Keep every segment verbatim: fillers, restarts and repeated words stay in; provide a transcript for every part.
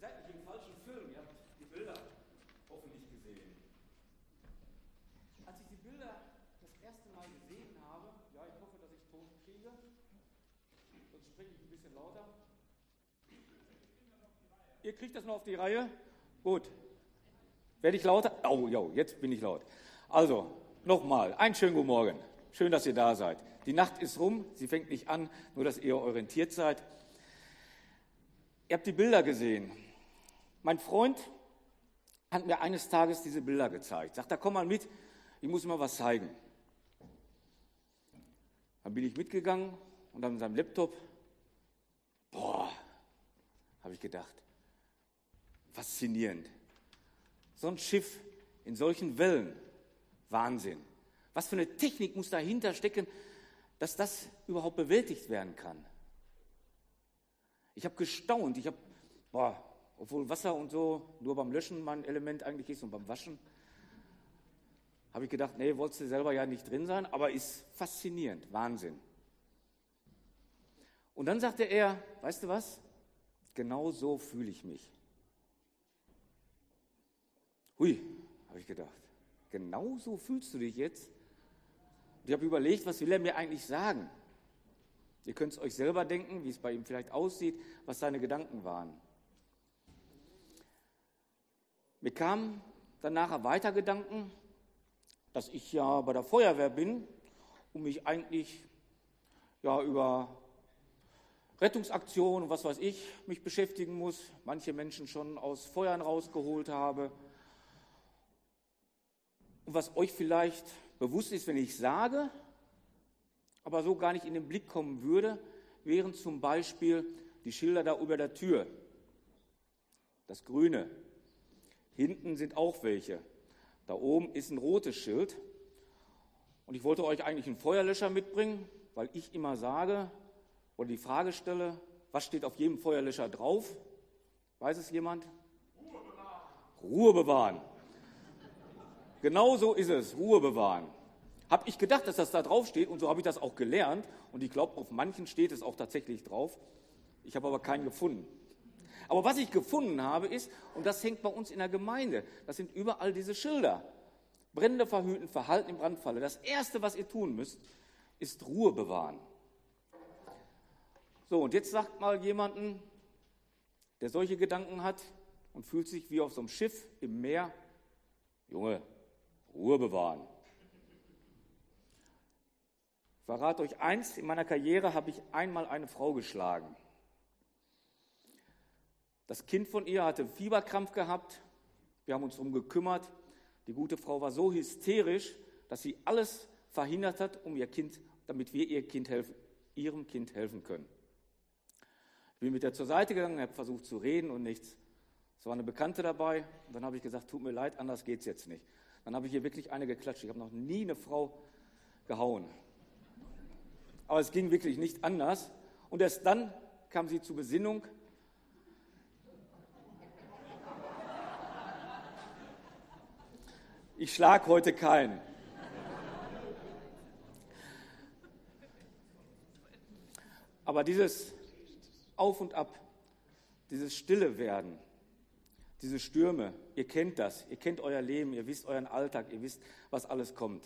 seid nicht im falschen Film, ihr habt die Bilder hoffentlich gesehen. Als ich die Bilder das erste Mal gesehen habe, ja, ich hoffe, dass ich Ton kriege, sonst spreche ich ein bisschen lauter. Ihr kriegt das noch auf die Reihe? Gut. Werde ich lauter? Oh, jo, jetzt bin ich laut. Also, nochmal, einen schönen guten Morgen. Schön, dass ihr da seid. Die Nacht ist rum, sie fängt nicht an, nur dass ihr orientiert seid. Ihr habt die Bilder gesehen. Mein Freund hat mir eines Tages diese Bilder gezeigt. Sagt, da komm mal mit, ich muss mal was zeigen. Dann bin ich mitgegangen und dann mit seinem Laptop, boah, habe ich gedacht, faszinierend. So ein Schiff in solchen Wellen, Wahnsinn. Was für eine Technik muss dahinter stecken, dass das überhaupt bewältigt werden kann. Ich habe gestaunt, ich habe, boah, obwohl Wasser und so nur beim Löschen mein Element eigentlich ist und beim Waschen, habe ich gedacht, nee, wolltest du selber ja nicht drin sein, aber ist faszinierend, Wahnsinn. Und dann sagte er, weißt du was, genau so fühle ich mich. Hui, habe ich gedacht, genau so fühlst du dich jetzt? Und ich habe überlegt, was will er mir eigentlich sagen? Ihr könnt es euch selber denken, wie es bei ihm vielleicht aussieht, was seine Gedanken waren. Mir kamen dann nachher weiter Gedanken, dass ich ja bei der Feuerwehr bin und mich eigentlich ja, über Rettungsaktionen und was weiß ich mich beschäftigen muss, manche Menschen schon aus Feuern rausgeholt habe. Und was euch vielleicht bewusst ist, wenn ich sage, aber so gar nicht in den Blick kommen würde, wären zum Beispiel die Schilder da über der Tür. Das Grüne. Hinten sind auch welche. Da oben ist ein rotes Schild. Und ich wollte euch eigentlich einen Feuerlöscher mitbringen, weil ich immer sage oder die Frage stelle, was steht auf jedem Feuerlöscher drauf? Weiß es jemand? Ruhe bewahren. Ruhe bewahren. Genau so ist es, Ruhe bewahren. Habe ich gedacht, dass das da drauf steht und so habe ich das auch gelernt. Und ich glaube, auf manchen steht es auch tatsächlich drauf. Ich habe aber keinen gefunden. Aber was ich gefunden habe ist, und das hängt bei uns in der Gemeinde, das sind überall diese Schilder. Brände verhüten, Verhalten im Brandfalle. Das Erste, was ihr tun müsst, ist Ruhe bewahren. So, und jetzt sagt mal jemanden, der solche Gedanken hat und fühlt sich wie auf so einem Schiff im Meer, Junge, Ruhe bewahren. Ich verrate euch eins, in meiner Karriere habe ich einmal eine Frau geschlagen. Das Kind von ihr hatte Fieberkrampf gehabt, wir haben uns darum gekümmert. Die gute Frau war so hysterisch, dass sie alles verhindert hat, um ihr Kind, damit wir ihr Kind helfen, ihrem Kind helfen können. Ich bin mit ihr zur Seite gegangen, habe versucht zu reden und nichts. Es war eine Bekannte dabei und dann habe ich gesagt, tut mir leid, anders geht's jetzt nicht. Dann habe ich ihr wirklich eine geklatscht. Ich habe noch nie eine Frau gehauen. Aber es ging wirklich nicht anders. Und erst dann kam sie zur Besinnung. Ich schlage heute keinen. Aber dieses Auf und Ab, dieses Stille werden, diese Stürme, ihr kennt das, ihr kennt euer Leben, ihr wisst euren Alltag, ihr wisst, was alles kommt.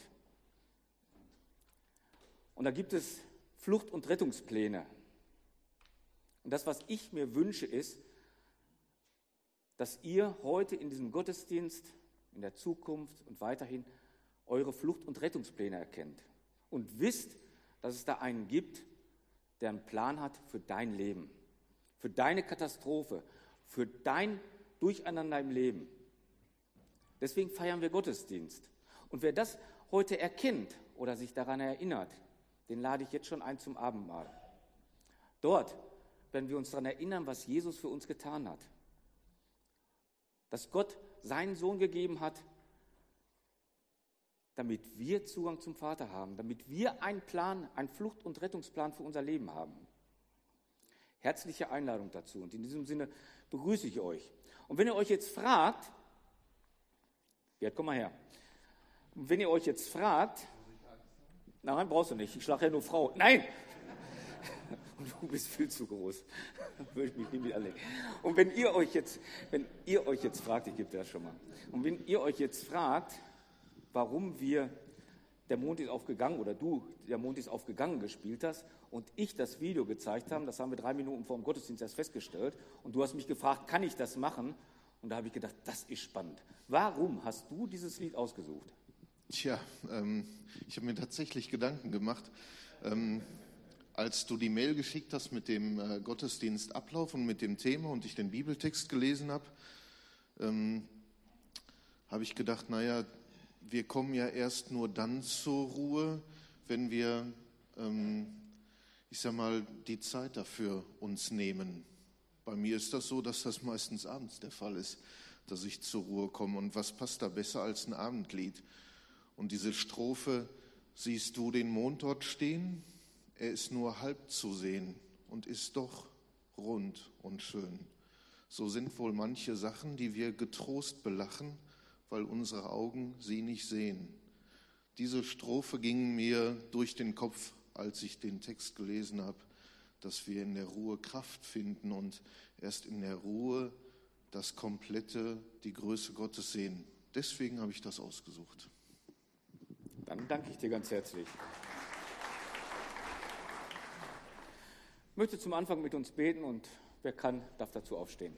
Und da gibt es Flucht- und Rettungspläne. Und das, was ich mir wünsche, ist, dass ihr heute in diesem Gottesdienst, in der Zukunft und weiterhin eure Flucht- und Rettungspläne erkennt und wisst, dass es da einen gibt, der einen Plan hat für dein Leben, für deine Katastrophe, für dein Durcheinander im Leben. Deswegen feiern wir Gottesdienst. Und wer das heute erkennt oder sich daran erinnert, den lade ich jetzt schon ein zum Abendmahl. Dort werden wir uns daran erinnern, was Jesus für uns getan hat. Dass Gott seinen Sohn gegeben hat, damit wir Zugang zum Vater haben, damit wir einen Plan, einen Flucht- und Rettungsplan für unser Leben haben. Herzliche Einladung dazu und in diesem Sinne begrüße ich euch. Und wenn ihr euch jetzt fragt, Gerd, komm mal her, und wenn ihr euch jetzt fragt, nein, brauchst du nicht, ich schlage ja nur Frau, nein, du bist viel zu groß. Würde ich mich nie mit anlegen. Und wenn ihr euch jetzt, wenn ihr euch jetzt fragt, ich gebe dir das schon mal, und wenn ihr euch jetzt fragt, warum wir Der Mond ist aufgegangen oder du, der Mond ist aufgegangen gespielt hast und ich das Video gezeigt habe, das haben wir drei Minuten vor dem Gottesdienst erst festgestellt und du hast mich gefragt, kann ich das machen? Und da habe ich gedacht, das ist spannend. Warum hast du dieses Lied ausgesucht? Tja, ähm, ich habe mir tatsächlich Gedanken gemacht, ähm, als du die Mail geschickt hast mit dem äh, Gottesdienstablauf und mit dem Thema und ich den Bibeltext gelesen habe, ähm, habe ich gedacht, naja, wir kommen ja erst nur dann zur Ruhe, wenn wir, ähm, ich sag mal, die Zeit dafür uns nehmen. Bei mir ist das so, dass das meistens abends der Fall ist, dass ich zur Ruhe komme. Und was passt da besser als ein Abendlied? Und diese Strophe, siehst du den Mond dort stehen? Er ist nur halb zu sehen und ist doch rund und schön. So sind wohl manche Sachen, die wir getrost belachen, weil unsere Augen sie nicht sehen. Diese Strophe ging mir durch den Kopf, als ich den Text gelesen habe, dass wir in der Ruhe Kraft finden und erst in der Ruhe das Komplette, die Größe Gottes sehen. Deswegen habe ich das ausgesucht. Dann danke ich dir ganz herzlich. Ich möchte zum Anfang mit uns beten und wer kann, darf dazu aufstehen.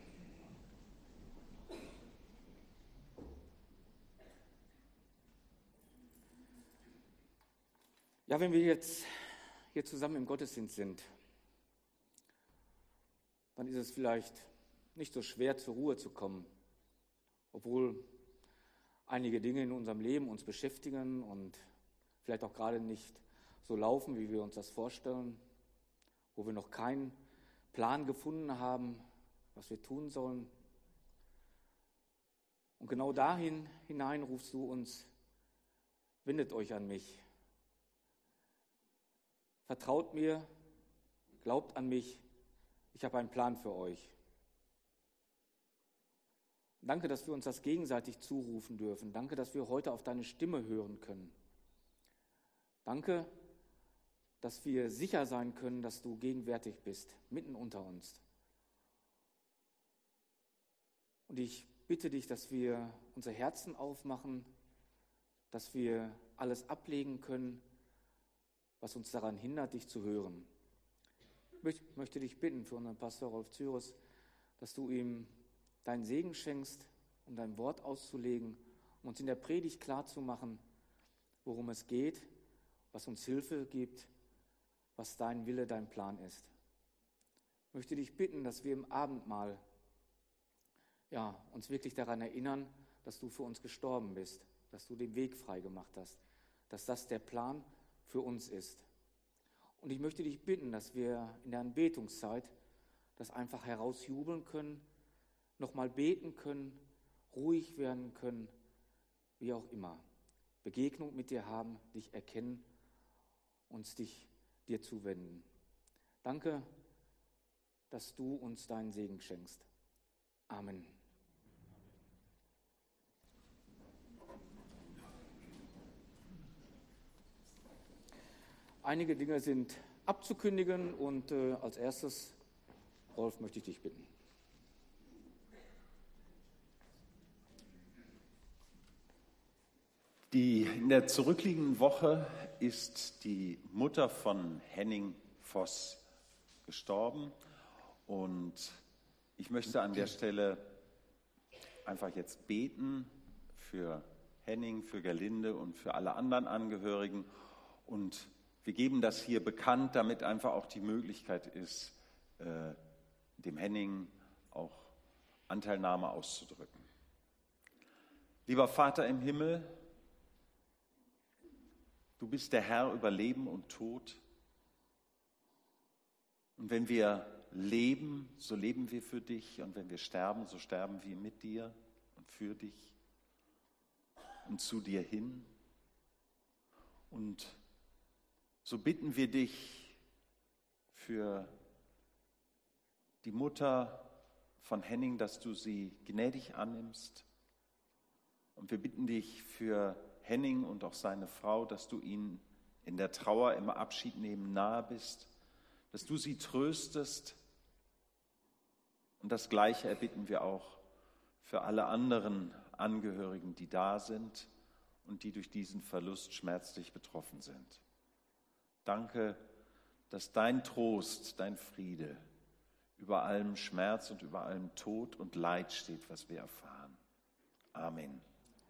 Ja, wenn wir jetzt hier zusammen im Gottesdienst sind, dann ist es vielleicht nicht so schwer, zur Ruhe zu kommen, obwohl einige Dinge in unserem Leben uns beschäftigen und vielleicht auch gerade nicht so laufen, wie wir uns das vorstellen, wo wir noch keinen Plan gefunden haben, was wir tun sollen. Und genau dahin hinein rufst du uns, wendet euch an mich. Vertraut mir, glaubt an mich, ich habe einen Plan für euch. Danke, dass wir uns das gegenseitig zurufen dürfen. Danke, dass wir heute auf deine Stimme hören können. Danke, dass wir sicher sein können, dass du gegenwärtig bist, mitten unter uns. Und ich bitte dich, dass wir unsere Herzen aufmachen, dass wir alles ablegen können, was uns daran hindert, dich zu hören. Ich möchte dich bitten für unseren Pastor Rolf Züres, dass du ihm deinen Segen schenkst, um dein Wort auszulegen, um uns in der Predigt klarzumachen, worum es geht, was uns Hilfe gibt, was dein Wille, dein Plan ist. Ich möchte dich bitten, dass wir im Abendmahl ja, uns wirklich daran erinnern, dass du für uns gestorben bist, dass du den Weg frei gemacht hast, dass das der Plan für uns ist. Und ich möchte dich bitten, dass wir in der Anbetungszeit das einfach herausjubeln können, nochmal beten können, ruhig werden können, wie auch immer. Begegnung mit dir haben, dich erkennen, uns dich dir zuwenden. Danke, dass du uns deinen Segen schenkst. Amen. Einige Dinge sind abzukündigen und äh, als erstes, Rolf, möchte ich dich bitten. Die, in der zurückliegenden Woche ist die Mutter von Henning Voss gestorben und ich möchte an der Stelle einfach jetzt beten für Henning, für Gerlinde und für alle anderen Angehörigen und wir geben das hier bekannt, damit einfach auch die Möglichkeit ist, äh, dem Henning auch Anteilnahme auszudrücken. Lieber Vater im Himmel, du bist der Herr über Leben und Tod. Und wenn wir leben, so leben wir für dich. Und wenn wir sterben, so sterben wir mit dir und für dich und zu dir hin. Und so bitten wir dich für die Mutter von Henning, dass du sie gnädig annimmst. Und wir bitten dich für Henning und auch seine Frau, dass du ihnen in der Trauer, im Abschiednehmen nahe bist, dass du sie tröstest. Und das Gleiche erbitten wir auch für alle anderen Angehörigen, die da sind und die durch diesen Verlust schmerzlich betroffen sind. Danke, dass dein Trost, dein Friede über allem Schmerz und über allem Tod und Leid steht, was wir erfahren. Amen.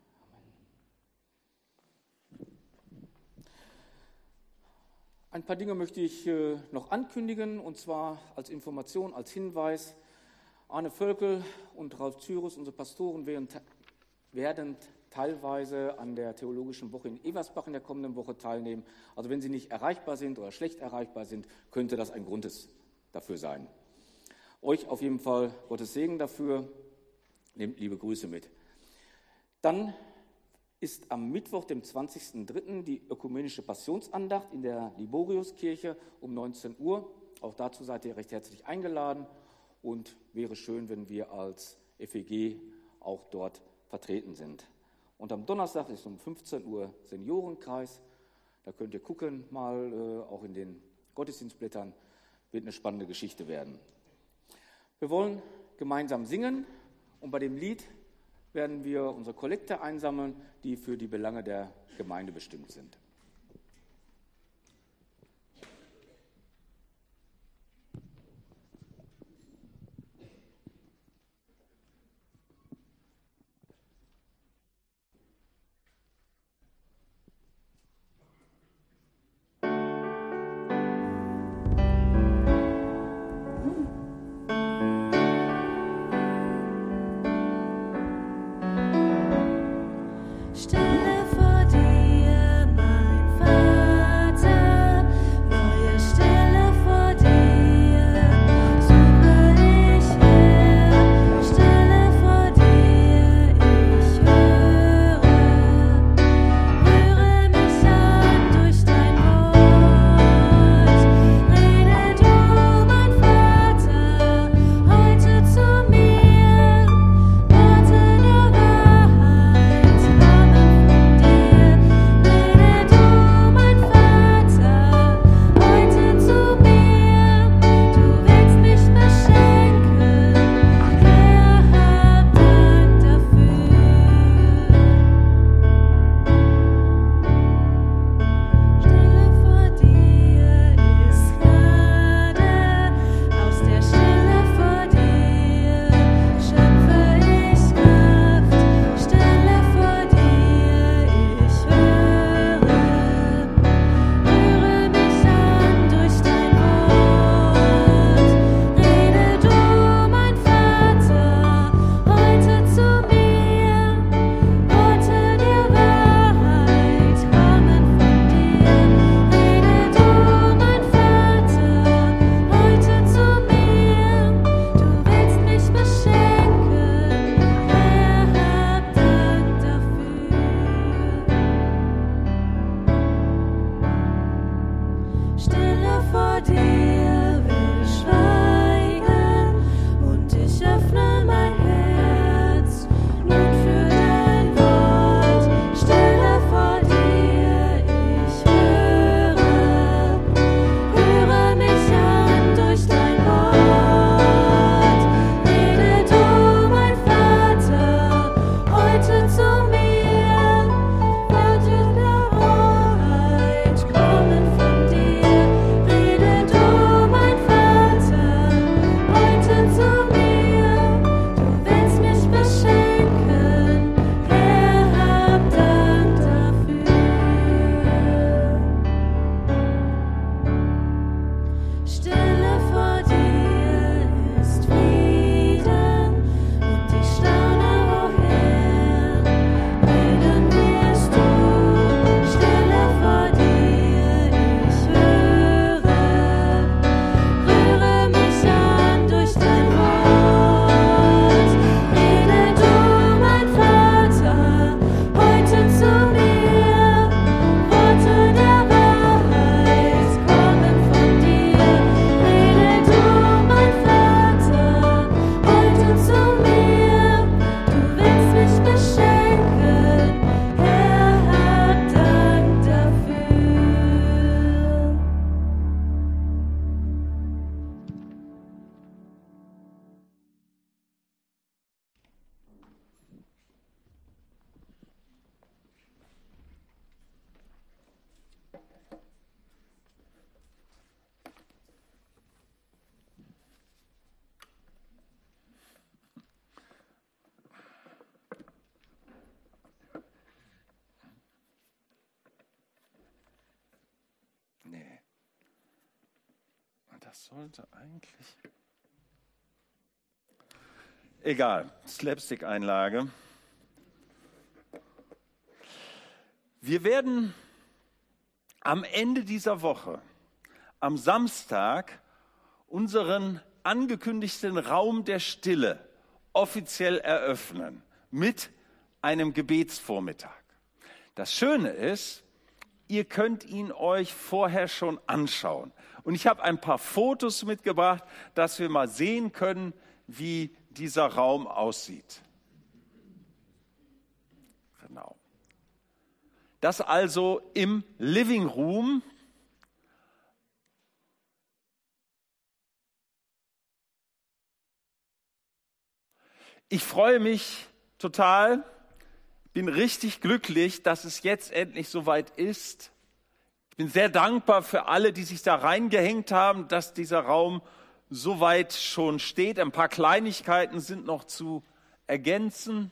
Ein paar Dinge möchte ich äh, noch ankündigen, und zwar als Information, als Hinweis. Arne Völkel und Ralf Zyrus, unsere Pastoren, werden, werden teilweise an der Theologischen Woche in Eversbach in der kommenden Woche teilnehmen. Also wenn sie nicht erreichbar sind oder schlecht erreichbar sind, könnte das ein Grund dafür sein. Euch auf jeden Fall Gottes Segen dafür. Nehmt liebe Grüße mit. Dann ist am Mittwoch, dem zwanzigsten dritten die ökumenische Passionsandacht in der Liboriuskirche um neunzehn Uhr. Auch dazu seid ihr recht herzlich eingeladen und wäre schön, wenn wir als F E G auch dort vertreten sind. Und am Donnerstag ist um fünfzehn Uhr Seniorenkreis. Da könnt ihr gucken, mal äh, auch in den Gottesdienstblättern, wird eine spannende Geschichte werden. Wir wollen gemeinsam singen und bei dem Lied werden wir unsere Kollekte einsammeln, die für die Belange der Gemeinde bestimmt sind. Stelle vor dir, mein Das sollte eigentlich... Egal, Slapstick-Einlage. Wir werden am Ende dieser Woche, am Samstag, unseren angekündigten Raum der Stille offiziell eröffnen mit einem Gebetsvormittag. Das Schöne ist, ihr könnt ihn euch vorher schon anschauen. Und ich habe ein paar Fotos mitgebracht, dass wir mal sehen können, wie dieser Raum aussieht. Genau. Das also im Living Room. Ich freue mich total, bin richtig glücklich, dass es jetzt endlich soweit ist. Ich bin sehr dankbar für alle, die sich da reingehängt haben, dass dieser Raum soweit schon steht. Ein paar Kleinigkeiten sind noch zu ergänzen.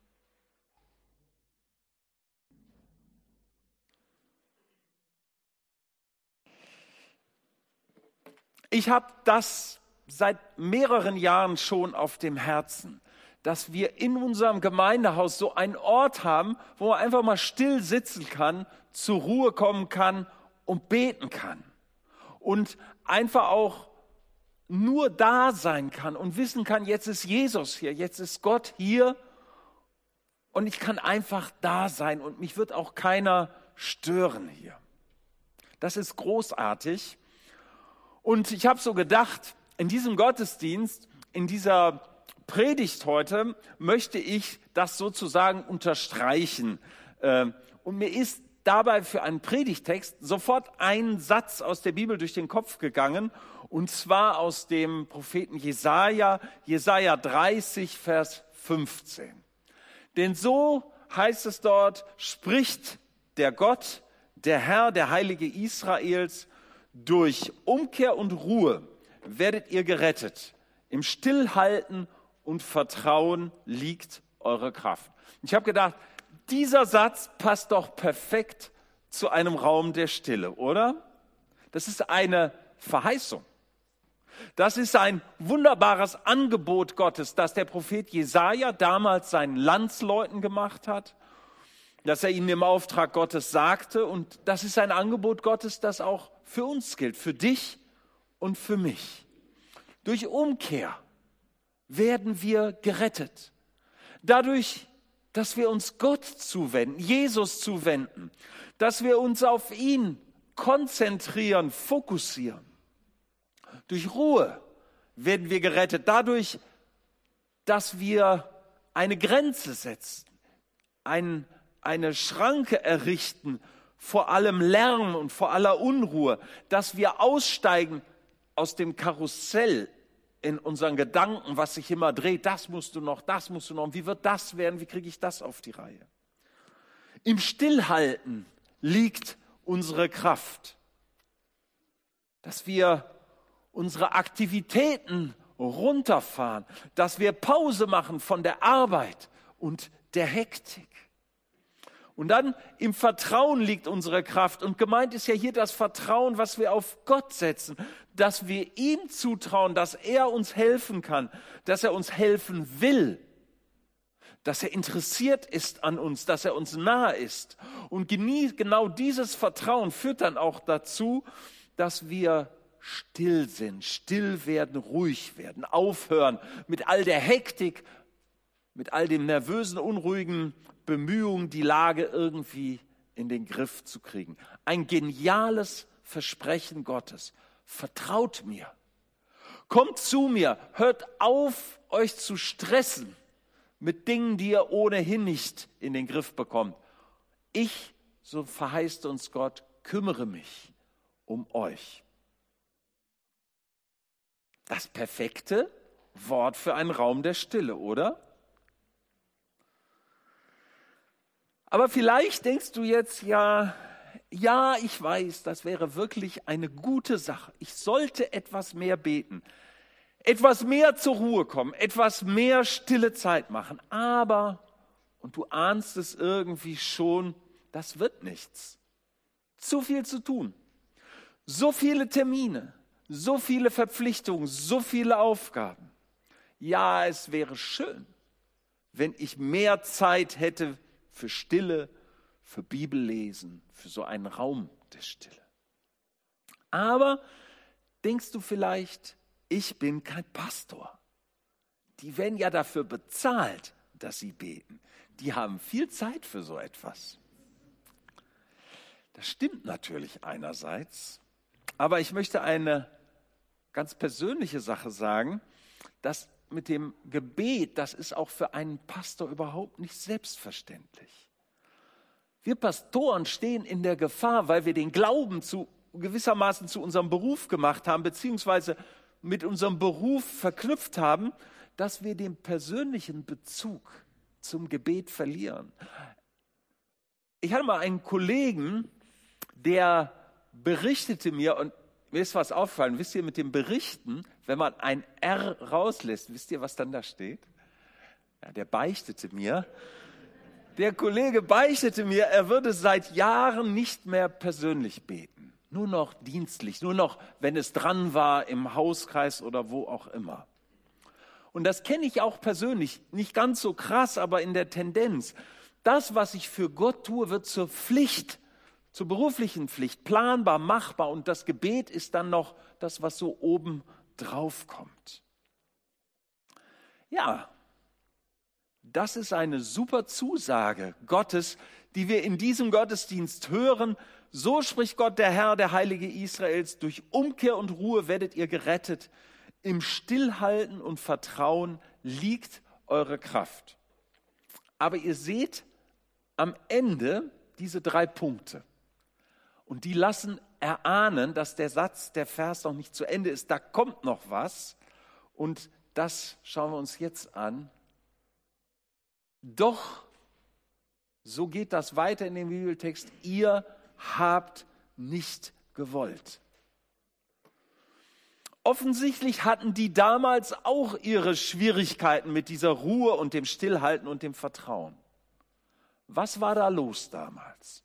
Ich habe das seit mehreren Jahren schon auf dem Herzen, dass wir in unserem Gemeindehaus so einen Ort haben, wo man einfach mal still sitzen kann, zur Ruhe kommen kann und beten kann. Und einfach auch nur da sein kann und wissen kann, jetzt ist Jesus hier, jetzt ist Gott hier und ich kann einfach da sein und mich wird auch keiner stören hier. Das ist großartig. Und ich habe so gedacht, in diesem Gottesdienst, in dieser Predigt heute, möchte ich das sozusagen unterstreichen. Und mir ist dabei für einen Predigtext sofort ein Satz aus der Bibel durch den Kopf gegangen, und zwar aus dem Propheten Jesaja, Jesaja dreißig, Vers fünfzehn. Denn so heißt es dort, spricht der Gott, der Herr, der Heilige Israels, durch Umkehr und Ruhe werdet ihr gerettet. Im Stillhalten und Vertrauen liegt eure Kraft. Ich habe gedacht, dieser Satz passt doch perfekt zu einem Raum der Stille, oder? Das ist eine Verheißung. Das ist ein wunderbares Angebot Gottes, das der Prophet Jesaja damals seinen Landsleuten gemacht hat, dass er ihnen im Auftrag Gottes sagte. Und das ist ein Angebot Gottes, das auch für uns gilt, für dich und für mich. Durch Umkehr werden wir gerettet. Dadurch, dass wir uns Gott zuwenden, Jesus zuwenden, dass wir uns auf ihn konzentrieren, fokussieren. Durch Ruhe werden wir gerettet, dadurch, dass wir eine Grenze setzen, ein, eine Schranke errichten vor allem Lärm und vor aller Unruhe, dass wir aussteigen aus dem Karussell in unseren Gedanken, was sich immer dreht, das musst du noch, das musst du noch, wie wird das werden, wie kriege ich das auf die Reihe? Im Stillhalten liegt unsere Kraft, dass wir unsere Aktivitäten runterfahren, dass wir Pause machen von der Arbeit und der Hektik. Und dann im Vertrauen liegt unsere Kraft. Und gemeint ist ja hier das Vertrauen, was wir auf Gott setzen, dass wir ihm zutrauen, dass er uns helfen kann, dass er uns helfen will, dass er interessiert ist an uns, dass er uns nahe ist. Und genau dieses Vertrauen führt dann auch dazu, dass wir still sind, still werden, ruhig werden, aufhören mit all der Hektik, mit all dem nervösen, unruhigen Bemühungen, die Lage irgendwie in den Griff zu kriegen. Ein geniales Versprechen Gottes. Vertraut mir. Kommt zu mir. Hört auf, euch zu stressen mit Dingen, die ihr ohnehin nicht in den Griff bekommt. Ich, so verheißt uns Gott, kümmere mich um euch. Das perfekte Wort für einen Raum der Stille, oder? Aber vielleicht denkst du jetzt, ja, ja, ich weiß, das wäre wirklich eine gute Sache. Ich sollte etwas mehr beten, etwas mehr zur Ruhe kommen, etwas mehr stille Zeit machen. Aber, und du ahnst es irgendwie schon, das wird nichts. Zu viel zu tun, so viele Termine, so viele Verpflichtungen, so viele Aufgaben. Ja, es wäre schön, wenn ich mehr Zeit hätte für Stille, für Bibellesen, für so einen Raum der Stille. Aber denkst du vielleicht, ich bin kein Pastor. Die werden ja dafür bezahlt, dass sie beten. Die haben viel Zeit für so etwas. Das stimmt natürlich einerseits, aber ich möchte eine ganz persönliche Sache sagen, dass mit dem Gebet, das ist auch für einen Pastor überhaupt nicht selbstverständlich. Wir Pastoren stehen in der Gefahr, weil wir den Glauben zu gewissermaßen zu unserem Beruf gemacht haben, beziehungsweise mit unserem Beruf verknüpft haben, dass wir den persönlichen Bezug zum Gebet verlieren. Ich hatte mal einen Kollegen, der berichtete mir, und mir ist was aufgefallen, wisst ihr, mit dem Berichten, wenn man ein R rauslässt, wisst ihr, was dann da steht? Ja, der beichtete mir. Der Kollege beichtete mir, er würde seit Jahren nicht mehr persönlich beten. Nur noch dienstlich, nur noch, wenn es dran war, im Hauskreis oder wo auch immer. Und das kenne ich auch persönlich, nicht ganz so krass, aber in der Tendenz. Das, was ich für Gott tue, wird zur Pflicht, zur beruflichen Pflicht, planbar, machbar. Und das Gebet ist dann noch das, was so oben drauf kommt. Ja, das ist eine super Zusage Gottes, die wir in diesem Gottesdienst hören. So spricht Gott, der Herr, der Heilige Israels, durch Umkehr und Ruhe werdet ihr gerettet. Im Stillhalten und Vertrauen liegt eure Kraft. Aber ihr seht am Ende diese drei Punkte. Und die lassen erahnen, dass der Satz, der Vers noch nicht zu Ende ist. Da kommt noch was. Und das schauen wir uns jetzt an. Doch, so geht das weiter in dem Bibeltext, ihr habt nicht gewollt. Offensichtlich hatten die damals auch ihre Schwierigkeiten mit dieser Ruhe und dem Stillhalten und dem Vertrauen. Was war da los damals?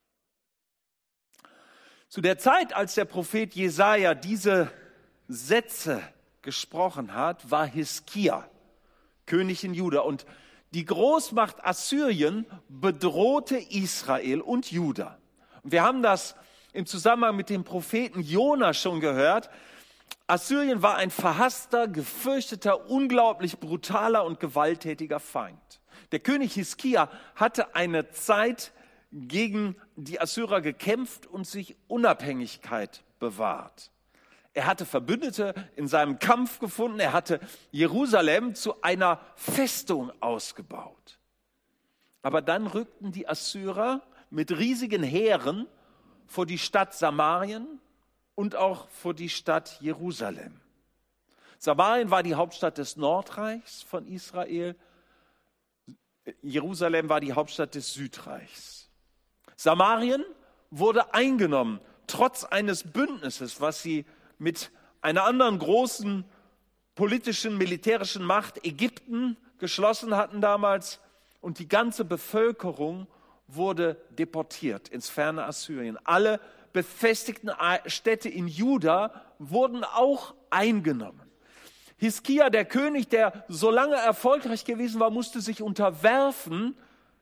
Zu der Zeit, als der Prophet Jesaja diese Sätze gesprochen hat, war Hiskia König in Juda. Und die Großmacht Assyrien bedrohte Israel und Juda. Und wir haben das im Zusammenhang mit dem Propheten Jona schon gehört. Assyrien war ein verhasster, gefürchteter, unglaublich brutaler und gewalttätiger Feind. Der König Hiskia hatte eine Zeit gegen die Assyrer gekämpft und sich Unabhängigkeit bewahrt. Er hatte Verbündete in seinem Kampf gefunden. Er hatte Jerusalem zu einer Festung ausgebaut. Aber dann rückten die Assyrer mit riesigen Heeren vor die Stadt Samarien und auch vor die Stadt Jerusalem. Samarien war die Hauptstadt des Nordreichs von Israel. Jerusalem war die Hauptstadt des Südreichs. Samarien wurde eingenommen, trotz eines Bündnisses, was sie mit einer anderen großen politischen, militärischen Macht, Ägypten, geschlossen hatten damals. Und die ganze Bevölkerung wurde deportiert ins ferne Assyrien. Alle befestigten Städte in Juda wurden auch eingenommen. Hiskia, der König, der so lange erfolgreich gewesen war, musste sich unterwerfen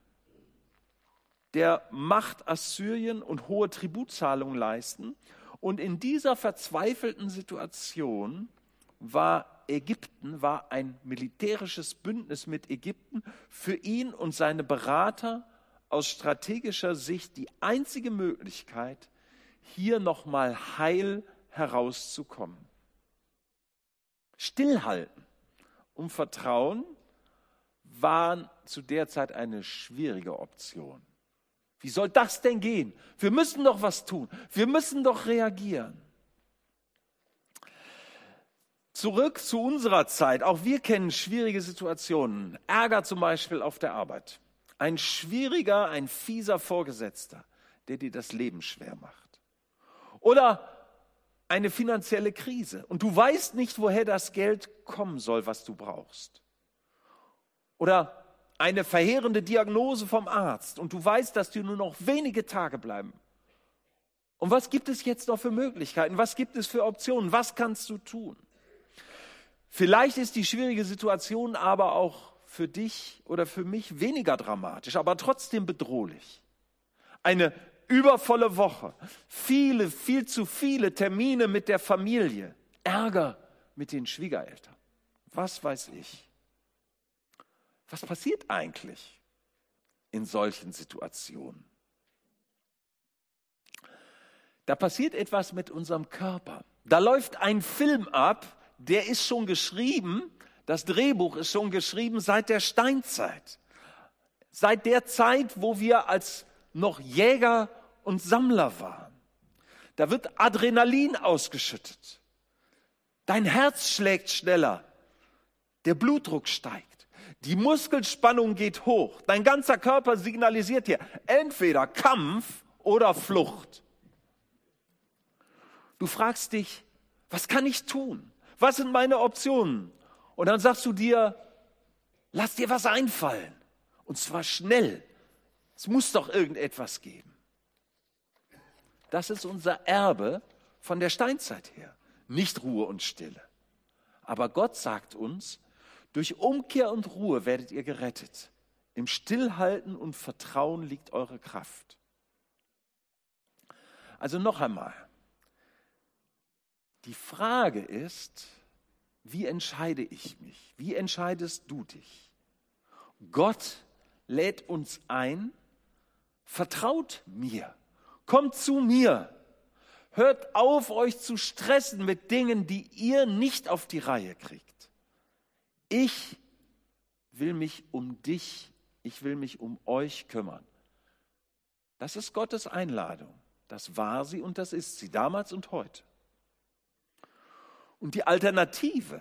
der Macht Assyrien und hohe Tributzahlungen leisten. Und in dieser verzweifelten Situation war Ägypten, war ein militärisches Bündnis mit Ägypten für ihn und seine Berater aus strategischer Sicht die einzige Möglichkeit, hier nochmal heil herauszukommen. Stillhalten und Vertrauen waren zu der Zeit eine schwierige Option. Wie soll das denn gehen? Wir müssen doch was tun. Wir müssen doch reagieren. Zurück zu unserer Zeit. Auch wir kennen schwierige Situationen. Ärger zum Beispiel auf der Arbeit. Ein schwieriger, ein fieser Vorgesetzter, der dir das Leben schwer macht. Oder eine finanzielle Krise und du weißt nicht, woher das Geld kommen soll, was du brauchst. Oder eine verheerende Diagnose vom Arzt und du weißt, dass dir nur noch wenige Tage bleiben. Und was gibt es jetzt noch für Möglichkeiten? Was gibt es für Optionen? Was kannst du tun? Vielleicht ist die schwierige Situation aber auch für dich oder für mich weniger dramatisch, aber trotzdem bedrohlich. Eine übervolle Woche, viele, viel zu viele Termine mit der Familie, Ärger mit den Schwiegereltern. Was weiß ich? Was passiert eigentlich in solchen Situationen? Da passiert etwas mit unserem Körper. Da läuft ein Film ab, der ist schon geschrieben, das Drehbuch ist schon geschrieben seit der Steinzeit. Seit der Zeit, wo wir als noch Jäger und Sammler waren. Da wird Adrenalin ausgeschüttet. Dein Herz schlägt schneller. Der Blutdruck steigt. Die Muskelspannung geht hoch. Dein ganzer Körper signalisiert dir entweder Kampf oder Flucht. Du fragst dich, was kann ich tun? Was sind meine Optionen? Und dann sagst du dir, lass dir was einfallen. Und zwar schnell. Es muss doch irgendetwas geben. Das ist unser Erbe von der Steinzeit her. Nicht Ruhe und Stille. Aber Gott sagt uns, durch Umkehr und Ruhe werdet ihr gerettet. Im Stillhalten und Vertrauen liegt eure Kraft. Also noch einmal. Die Frage ist, wie entscheide ich mich? Wie entscheidest du dich? Gott lädt uns ein, vertraut mir, kommt zu mir, hört auf, euch zu stressen mit Dingen, die ihr nicht auf die Reihe kriegt. Ich will mich um dich, ich will mich um euch kümmern. Das ist Gottes Einladung. Das war sie und das ist sie, damals und heute. Und die Alternative,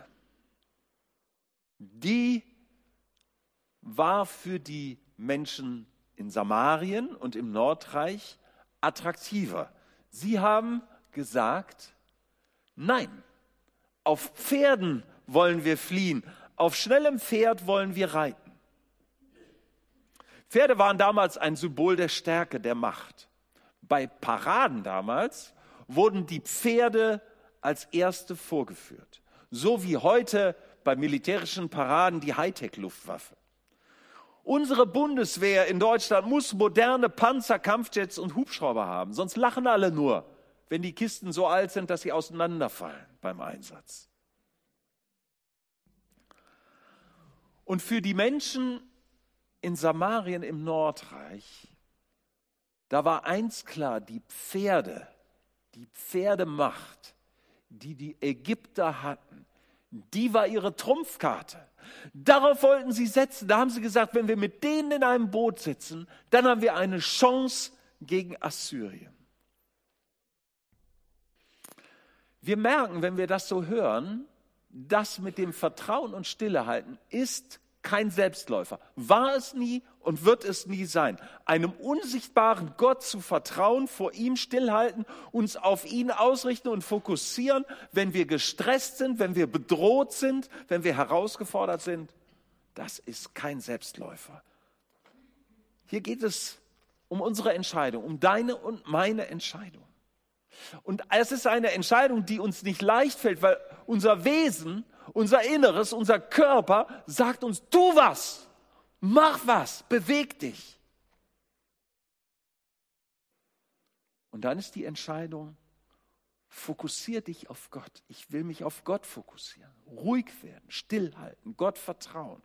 die war für die Menschen in Samarien und im Nordreich attraktiver. Sie haben gesagt, nein, auf Pferden wollen wir fliehen, auf schnellem Pferd wollen wir reiten. Pferde waren damals ein Symbol der Stärke, der Macht. Bei Paraden damals wurden die Pferde als erste vorgeführt. So wie heute bei militärischen Paraden die Hightech-Luftwaffe. Unsere Bundeswehr in Deutschland muss moderne Panzer, Kampfjets und Hubschrauber haben. Sonst lachen alle nur, wenn die Kisten so alt sind, dass sie auseinanderfallen beim Einsatz. Und für die Menschen in Samarien im Nordreich, da war eins klar, die Pferde, die Pferdemacht, die die Ägypter hatten, die war ihre Trumpfkarte. Darauf wollten sie setzen. Da haben sie gesagt, wenn wir mit denen in einem Boot sitzen, dann haben wir eine Chance gegen Assyrien. Wir merken, wenn wir das so hören, das mit dem Vertrauen und Stillehalten ist kein Selbstläufer. War es nie und wird es nie sein. Einem unsichtbaren Gott zu vertrauen, vor ihm stillhalten, uns auf ihn ausrichten und fokussieren, wenn wir gestresst sind, wenn wir bedroht sind, wenn wir herausgefordert sind, das ist kein Selbstläufer. Hier geht es um unsere Entscheidung, um deine und meine Entscheidung. Und es ist eine Entscheidung, die uns nicht leicht fällt, weil unser Wesen, unser Inneres, unser Körper sagt uns, tu was, mach was, beweg dich. Und dann ist die Entscheidung, fokussier dich auf Gott. Ich will mich auf Gott fokussieren, ruhig werden, stillhalten, Gott vertrauen.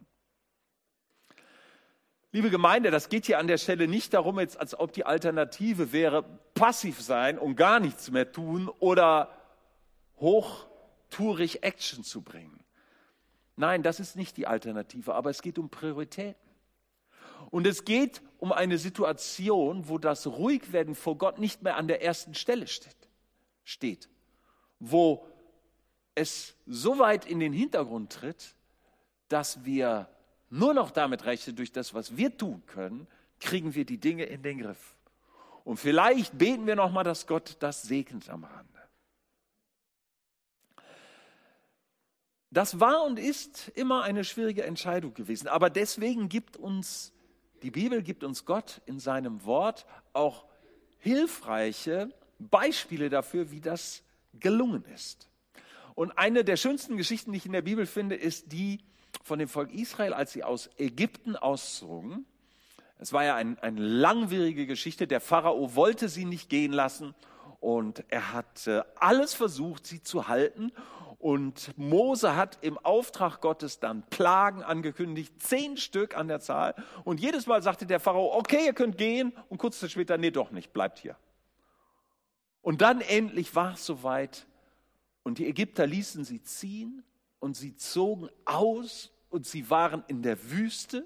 Liebe Gemeinde, das geht hier an der Stelle nicht darum, jetzt, als ob die Alternative wäre, passiv sein und gar nichts mehr tun oder hochtourig Action zu bringen. Nein, das ist nicht die Alternative, aber es geht um Prioritäten. Und es geht um eine Situation, wo das Ruhigwerden vor Gott nicht mehr an der ersten Stelle steht, steht, wo es so weit in den Hintergrund tritt, dass wir nur noch damit rechnen, durch das, was wir tun können, kriegen wir die Dinge in den Griff. Und vielleicht beten wir nochmal, dass Gott das segnet am Rande. Das war und ist immer eine schwierige Entscheidung gewesen. Aber deswegen gibt uns, die Bibel gibt uns Gott in seinem Wort auch hilfreiche Beispiele dafür, wie das gelungen ist. Und eine der schönsten Geschichten, die ich in der Bibel finde, ist die von dem Volk Israel, als sie aus Ägypten auszogen. Es war ja ein, eine langwierige Geschichte. Der Pharao wollte sie nicht gehen lassen und er hat äh, alles versucht, sie zu halten. Und Mose hat im Auftrag Gottes dann Plagen angekündigt, zehn Stück an der Zahl. Und jedes Mal sagte der Pharao, okay, ihr könnt gehen. Und kurz später, nee, doch nicht, bleibt hier. Und dann endlich war es soweit. Und die Ägypter ließen sie ziehen und sie zogen aus und sie waren in der Wüste.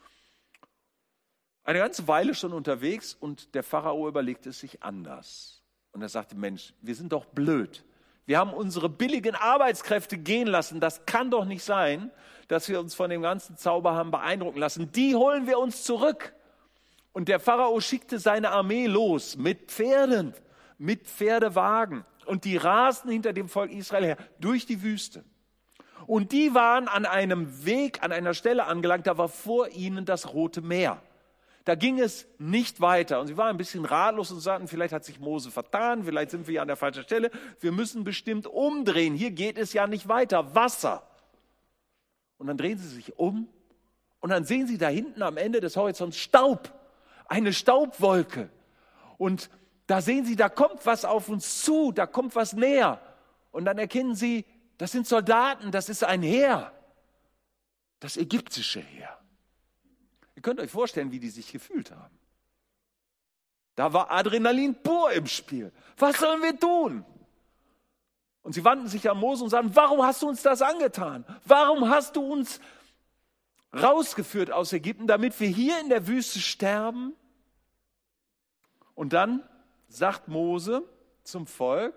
Eine ganze Weile schon unterwegs und der Pharao überlegte es sich anders. Und er sagte, Mensch, wir sind doch blöd. Wir haben unsere billigen Arbeitskräfte gehen lassen. Das kann doch nicht sein, dass wir uns von dem ganzen Zauber haben beeindrucken lassen. Die holen wir uns zurück. Und der Pharao schickte seine Armee los mit Pferden, mit Pferdewagen. Und die rasten hinter dem Volk Israel her durch die Wüste. Und die waren an einem Weg, an einer Stelle angelangt, da war vor ihnen das Rote Meer. Da ging es nicht weiter. Und sie waren ein bisschen ratlos und sagten, vielleicht hat sich Mose vertan, vielleicht sind wir ja an der falschen Stelle. Wir müssen bestimmt umdrehen. Hier geht es ja nicht weiter. Wasser. Und dann drehen sie sich um und dann sehen sie da hinten am Ende des Horizonts Staub. Eine Staubwolke. Und da sehen sie, da kommt was auf uns zu, da kommt was näher. Und dann erkennen sie, das sind Soldaten, das ist ein Heer. Das ägyptische Heer. Ihr könnt euch vorstellen, wie die sich gefühlt haben. Da war Adrenalin pur im Spiel. Was sollen wir tun? Und sie wandten sich an Mose und sagten, warum hast du uns das angetan? Warum hast du uns rausgeführt aus Ägypten, damit wir hier in der Wüste sterben? Und dann sagt Mose zum Volk,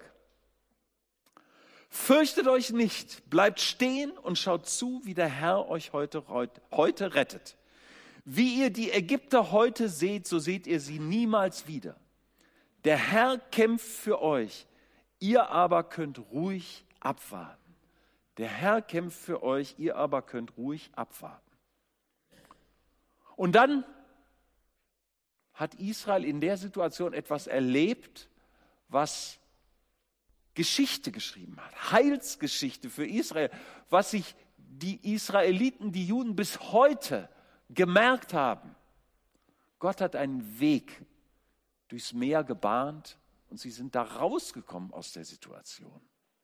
fürchtet euch nicht, bleibt stehen und schaut zu, wie der Herr euch heute, heute rettet. Wie ihr die Ägypter heute seht, so seht ihr sie niemals wieder. Der Herr kämpft für euch, ihr aber könnt ruhig abwarten. Der Herr kämpft für euch, ihr aber könnt ruhig abwarten. Und dann hat Israel in der Situation etwas erlebt, was Geschichte geschrieben hat, Heilsgeschichte für Israel, was sich die Israeliten, die Juden bis heute gemerkt haben. Gott hat einen Weg durchs Meer gebahnt und sie sind da rausgekommen aus der Situation.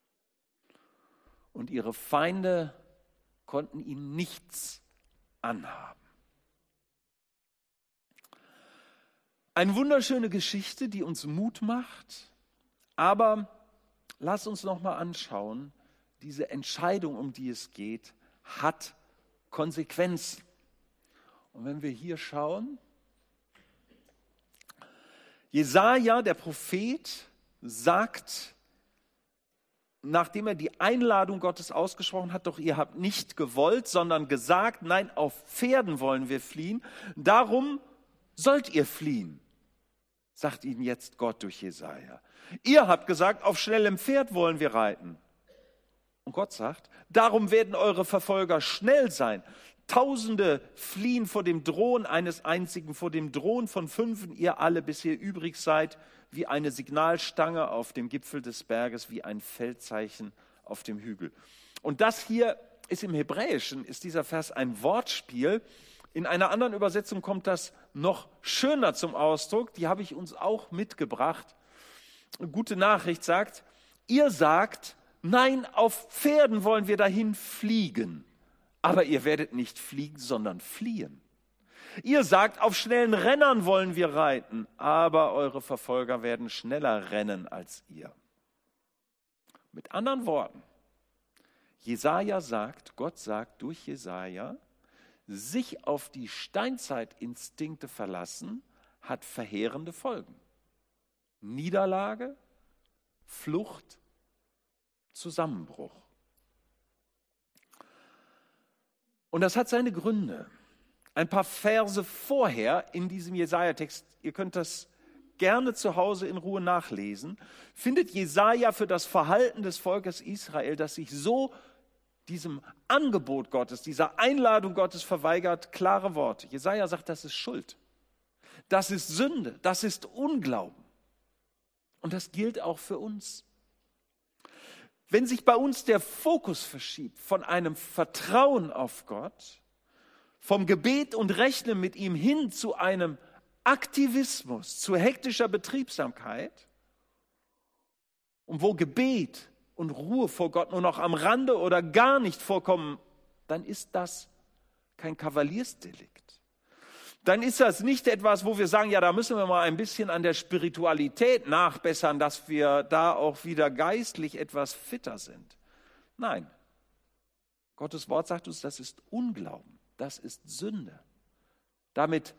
Und ihre Feinde konnten ihnen nichts anhaben. Eine wunderschöne Geschichte, die uns Mut macht, aber lass uns noch mal anschauen, diese Entscheidung, um die es geht, hat Konsequenzen. Und wenn wir hier schauen, Jesaja, der Prophet, sagt, nachdem er die Einladung Gottes ausgesprochen hat, doch ihr habt nicht gewollt, sondern gesagt, nein, auf Pferden wollen wir fliehen, darum sollt ihr fliehen, sagt ihnen jetzt Gott durch Jesaja. Ihr habt gesagt, auf schnellem Pferd wollen wir reiten. Und Gott sagt, darum werden eure Verfolger schnell sein. Tausende fliehen vor dem Drohen eines einzigen, vor dem Drohen von fünfen, ihr alle, bis ihr übrig seid, wie eine Signalstange auf dem Gipfel des Berges, wie ein Feldzeichen auf dem Hügel. Und das hier ist im Hebräischen, ist dieser Vers ein Wortspiel. In einer anderen Übersetzung kommt das noch schöner zum Ausdruck. Die habe ich uns auch mitgebracht. Eine gute Nachricht sagt, ihr sagt, nein, auf Pferden wollen wir dahin fliegen. Aber ihr werdet nicht fliegen, sondern fliehen. Ihr sagt, auf schnellen Rennern wollen wir reiten, aber eure Verfolger werden schneller rennen als ihr. Mit anderen Worten, Jesaja sagt, Gott sagt durch Jesaja, sich auf die Steinzeitinstinkte verlassen, hat verheerende Folgen. Niederlage, Flucht, Zusammenbruch. Und das hat seine Gründe. Ein paar Verse vorher in diesem Jesaja-Text, ihr könnt das gerne zu Hause in Ruhe nachlesen, findet Jesaja für das Verhalten des Volkes Israel, das sich so diesem Angebot Gottes, dieser Einladung Gottes verweigert, klare Worte. Jesaja sagt, das ist Schuld. Das ist Sünde. Das ist Unglauben. Und das gilt auch für uns. Wenn sich bei uns der Fokus verschiebt von einem Vertrauen auf Gott, vom Gebet und Rechnen mit ihm hin zu einem Aktivismus, zu hektischer Betriebsamkeit, und wo Gebet und Ruhe vor Gott nur noch am Rande oder gar nicht vorkommen, dann ist das kein Kavaliersdelikt. Dann ist das nicht etwas, wo wir sagen, ja, da müssen wir mal ein bisschen an der Spiritualität nachbessern, dass wir da auch wieder geistlich etwas fitter sind. Nein, Gottes Wort sagt uns, das ist Unglauben, das ist Sünde. Damit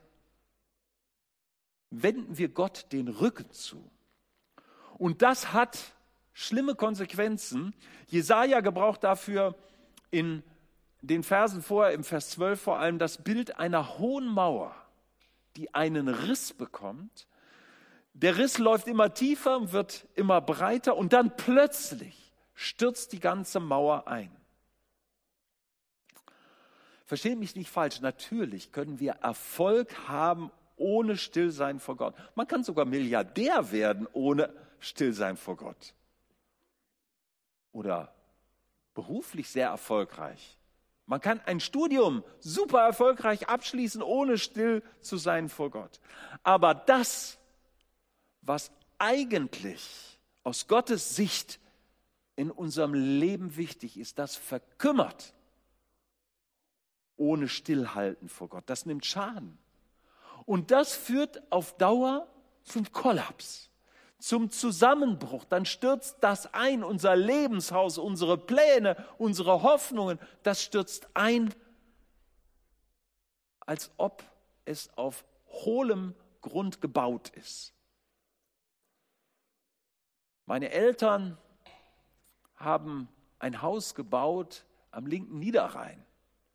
wenden wir Gott den Rücken zu. Und das hat schlimme Konsequenzen. Jesaja gebraucht dafür in den Versen vorher, im Vers zwölf vor allem, das Bild einer hohen Mauer, die einen Riss bekommt. Der Riss läuft immer tiefer und wird immer breiter und dann plötzlich stürzt die ganze Mauer ein. Versteht mich nicht falsch, natürlich können wir Erfolg haben ohne Stillsein vor Gott. Man kann sogar Milliardär werden ohne Stillsein vor Gott. Oder beruflich sehr erfolgreich. Man kann ein Studium super erfolgreich abschließen, ohne still zu sein vor Gott. Aber das, was eigentlich aus Gottes Sicht in unserem Leben wichtig ist, das verkümmert ohne Stillhalten vor Gott. Das nimmt Schaden. Und das führt auf Dauer zum Kollaps, zum Zusammenbruch. Dann stürzt das ein, unser Lebenshaus, unsere Pläne, unsere Hoffnungen, das stürzt ein, als ob es auf hohlem Grund gebaut ist. Meine Eltern haben ein Haus gebaut am linken Niederrhein.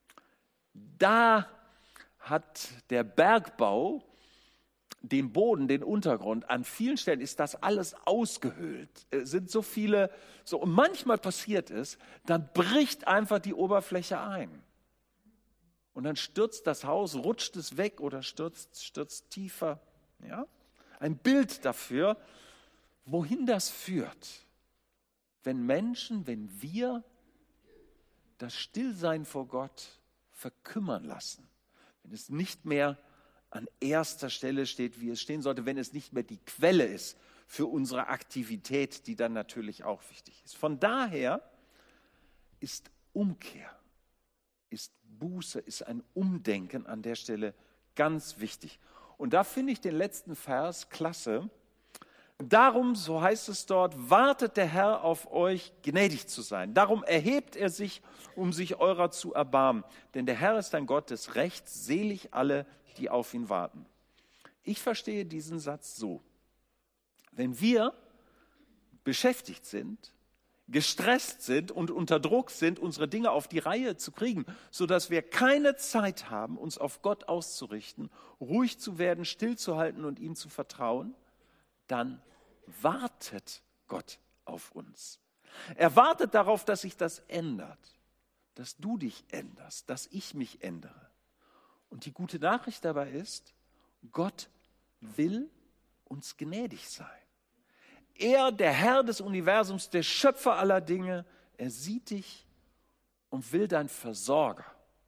Da hat der Bergbau den Boden, den Untergrund, an vielen Stellen ist das alles ausgehöhlt. Es sind so viele, so, und manchmal passiert es, dann bricht einfach die Oberfläche ein. Und dann stürzt das Haus, rutscht es weg oder stürzt, stürzt tiefer. Ja? Ein Bild dafür, wohin das führt, wenn Menschen, wenn wir das Stillsein vor Gott verkümmern lassen. Wenn es nicht mehr an erster Stelle steht, wie es stehen sollte, wenn es nicht mehr die Quelle ist für unsere Aktivität, die dann natürlich auch wichtig ist. Von daher ist Umkehr, ist Buße, ist ein Umdenken an der Stelle ganz wichtig. Und da finde ich den letzten Vers klasse. Darum, so heißt es dort, wartet der Herr auf euch, gnädig zu sein. Darum erhebt er sich, um sich eurer zu erbarmen. Denn der Herr ist ein Gott des Rechts, selig alle, die auf ihn warten. Ich verstehe diesen Satz so: Wenn wir beschäftigt sind, gestresst sind und unter Druck sind, unsere Dinge auf die Reihe zu kriegen, sodass wir keine Zeit haben, uns auf Gott auszurichten, ruhig zu werden, stillzuhalten und ihm zu vertrauen, dann wartet Gott auf uns. Er wartet darauf, dass sich das ändert, dass du dich änderst, dass ich mich ändere. Und die gute Nachricht dabei ist, Gott will uns gnädig sein. Er, der Herr des Universums, der Schöpfer aller Dinge, er sieht dich und will dein Versorger,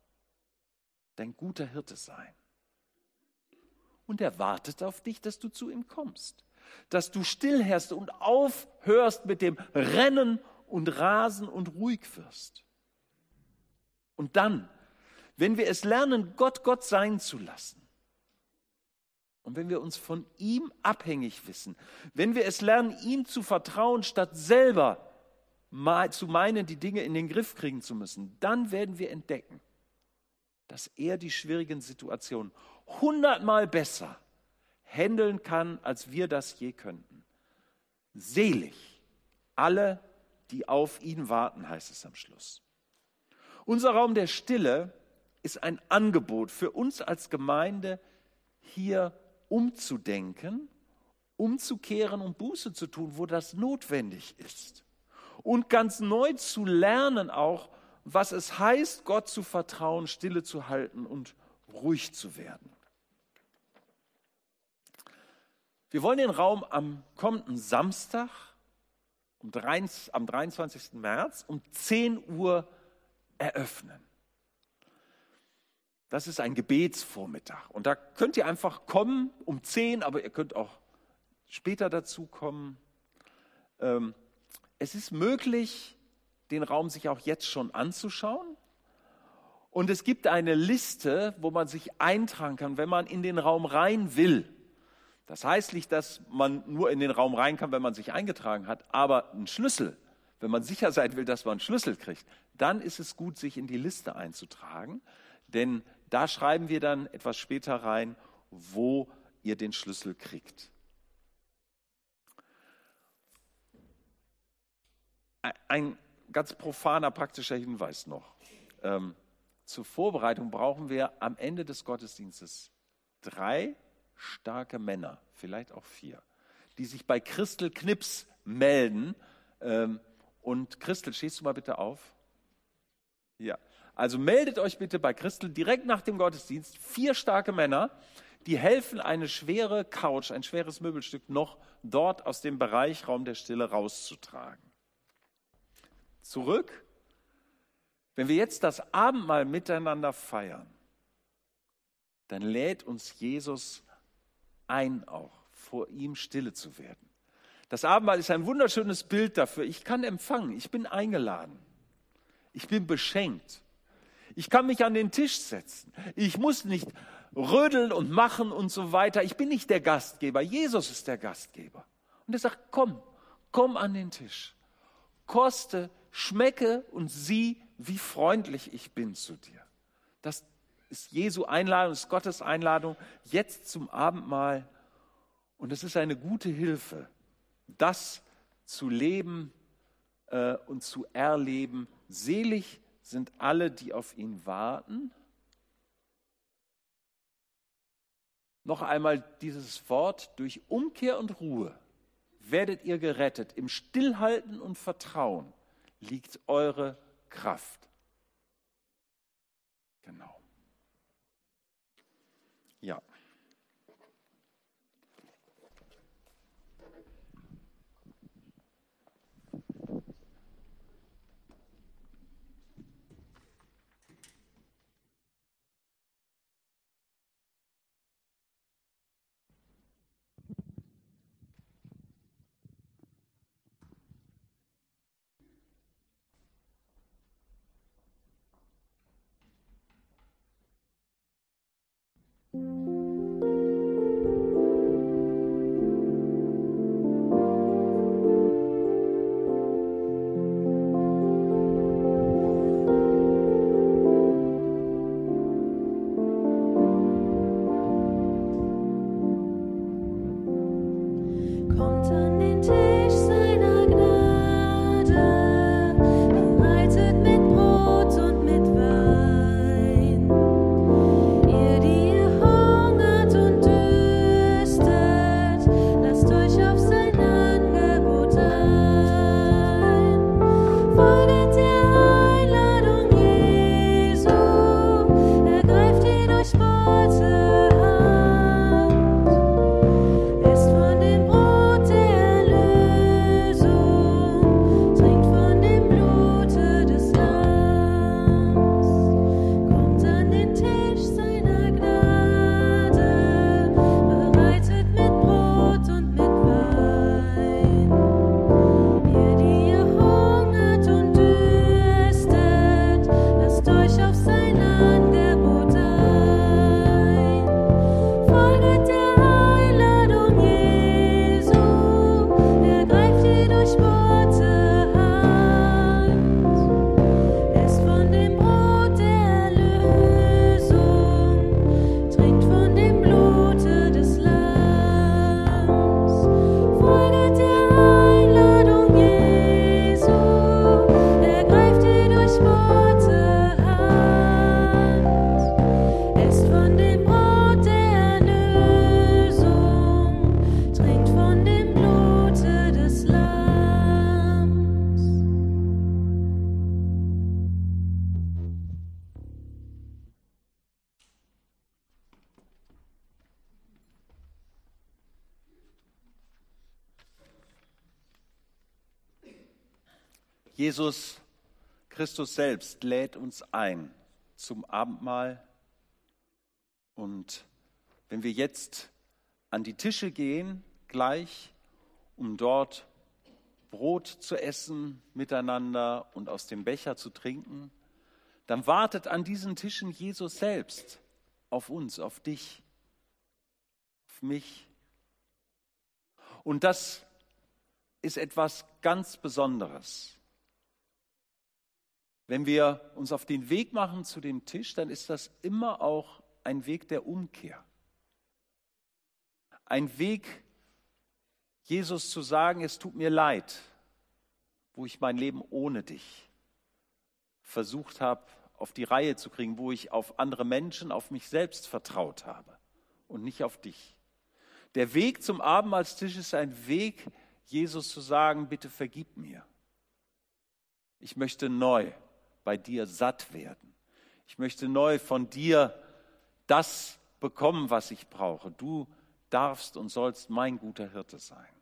dein guter Hirte sein. Und er wartet auf dich, dass du zu ihm kommst, dass du stillhörst und aufhörst mit dem Rennen und Rasen und ruhig wirst. Und dann, wenn wir es lernen, Gott Gott sein zu lassen und wenn wir uns von ihm abhängig wissen, wenn wir es lernen, ihm zu vertrauen, statt selber mal zu meinen, die Dinge in den Griff kriegen zu müssen, dann werden wir entdecken, dass er die schwierigen Situationen hundertmal besser handeln kann, als wir das je könnten. Selig alle, die auf ihn warten, heißt es am Schluss. Unser Raum der Stille ist ein Angebot für uns als Gemeinde, hier umzudenken, umzukehren und Buße zu tun, wo das notwendig ist. Und ganz neu zu lernen auch, was es heißt, Gott zu vertrauen, Stille zu halten und ruhig zu werden. Wir wollen den Raum am kommenden Samstag um drei, am dreiundzwanzigsten März um zehn Uhr eröffnen. Das ist ein Gebetsvormittag. Und da könnt ihr einfach kommen um zehn, aber ihr könnt auch später dazu kommen. Ähm, es ist möglich, den Raum sich auch jetzt schon anzuschauen. Und es gibt eine Liste, wo man sich eintragen kann, wenn man in den Raum rein will. Das heißt nicht, dass man nur in den Raum rein kann, wenn man sich eingetragen hat, aber einen Schlüssel, wenn man sicher sein will, dass man einen Schlüssel kriegt, dann ist es gut, sich in die Liste einzutragen, denn da schreiben wir dann etwas später rein, wo ihr den Schlüssel kriegt. Ein ganz profaner, praktischer Hinweis noch. Ähm, zur Vorbereitung brauchen wir am Ende des Gottesdienstes drei starke Männer, vielleicht auch vier, die sich bei Christel Knips melden. Ähm, und Christel, stehst du mal bitte auf? Ja. Also meldet euch bitte bei Christel direkt nach dem Gottesdienst. Vier starke Männer, die helfen, eine schwere Couch, ein schweres Möbelstück noch dort aus dem Bereich Raum der Stille rauszutragen. Zurück. Wenn wir jetzt das Abendmahl miteinander feiern, dann lädt uns Jesus ein, auch vor ihm stille zu werden. Das Abendmahl ist ein wunderschönes Bild dafür. Ich kann empfangen, ich bin eingeladen, ich bin beschenkt. Ich kann mich an den Tisch setzen. Ich muss nicht rödeln und machen und so weiter. Ich bin nicht der Gastgeber. Jesus ist der Gastgeber. Und er sagt, komm, komm an den Tisch. Koste, schmecke und sieh, wie freundlich ich bin zu dir. Das ist Jesu Einladung, ist Gottes Einladung jetzt zum Abendmahl. Und es ist eine gute Hilfe, das zu leben äh, und zu erleben. Selig sind alle, die auf ihn warten. Noch einmal dieses Wort, durch Umkehr und Ruhe werdet ihr gerettet. Im Stillhalten und Vertrauen liegt eure Kraft. Genau. Ja. Jesus Christus selbst lädt uns ein zum Abendmahl. Und wenn wir jetzt an die Tische gehen, gleich, um dort Brot zu essen miteinander und aus dem Becher zu trinken, dann wartet an diesen Tischen Jesus selbst auf uns, auf dich, auf mich. Und das ist etwas ganz Besonderes. Wenn wir uns auf den Weg machen zu dem Tisch, dann ist das immer auch ein Weg der Umkehr. Ein Weg, Jesus zu sagen, es tut mir leid, wo ich mein Leben ohne dich versucht habe, auf die Reihe zu kriegen, wo ich auf andere Menschen, auf mich selbst vertraut habe und nicht auf dich. Der Weg zum Abendmahlstisch ist ein Weg, Jesus zu sagen, bitte vergib mir. Ich möchte neu bei dir satt werden. Ich möchte neu von dir das bekommen, was ich brauche. Du darfst und sollst mein guter Hirte sein.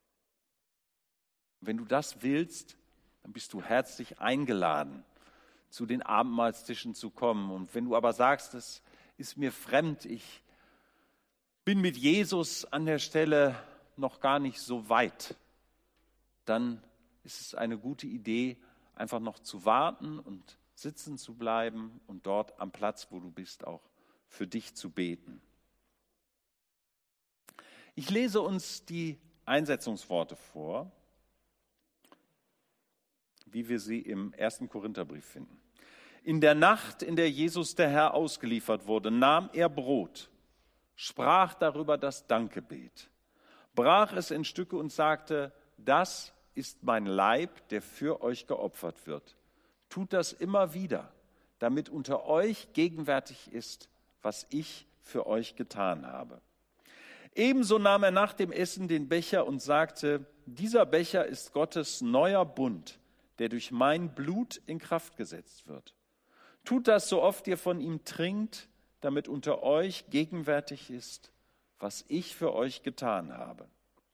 Wenn du das willst, dann bist du herzlich eingeladen, zu den Abendmahlstischen zu kommen. Und wenn du aber sagst, das ist mir fremd, ich bin mit Jesus an der Stelle noch gar nicht so weit, dann ist es eine gute Idee, einfach noch zu warten und sitzen zu bleiben und dort am Platz, wo du bist, auch für dich zu beten. Ich lese uns die Einsetzungsworte vor, wie wir sie im ersten Korintherbrief finden. In der Nacht, in der Jesus der Herr ausgeliefert wurde, nahm er Brot, sprach darüber das Dankgebet, brach es in Stücke und sagte, das ist mein Leib, der für euch geopfert wird. Tut das immer wieder, damit unter euch gegenwärtig ist, was ich für euch getan habe. Ebenso nahm er nach dem Essen den Becher und sagte, dieser Becher ist Gottes neuer Bund, der durch mein Blut in Kraft gesetzt wird. Tut das, so oft ihr von ihm trinkt, damit unter euch gegenwärtig ist, was ich für euch getan habe.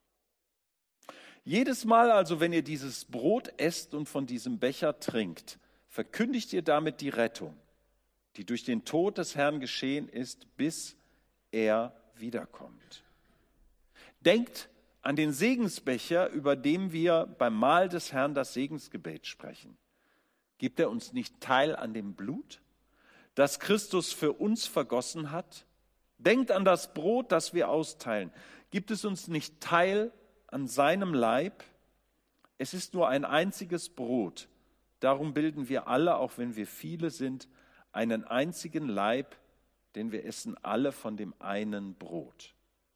Jedes Mal also, wenn ihr dieses Brot esst und von diesem Becher trinkt, verkündigt ihr damit die Rettung, die durch den Tod des Herrn geschehen ist, bis er wiederkommt. Denkt an den Segensbecher, über dem wir beim Mahl des Herrn das Segensgebet sprechen. Gibt er uns nicht Teil an dem Blut, das Christus für uns vergossen hat? Denkt an das Brot, das wir austeilen. Gibt es uns nicht Teil an seinem Leib? Es ist nur ein einziges Brot. Darum bilden wir alle, auch wenn wir viele sind, einen einzigen Leib, denn wir essen alle von dem einen Brot.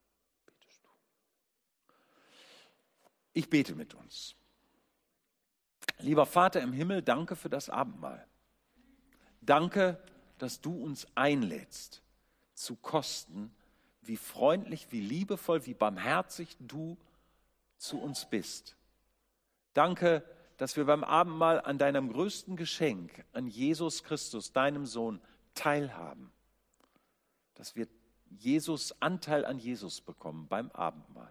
Ich bete mit uns. Lieber Vater im Himmel, danke für das Abendmahl. Danke, dass du uns einlädst, zu kosten, wie freundlich, wie liebevoll, wie barmherzig du zu uns bist. Danke, dass wir beim Abendmahl an deinem größten Geschenk, an Jesus Christus, deinem Sohn, teilhaben. Dass wir Jesus, Anteil an Jesus bekommen beim Abendmahl.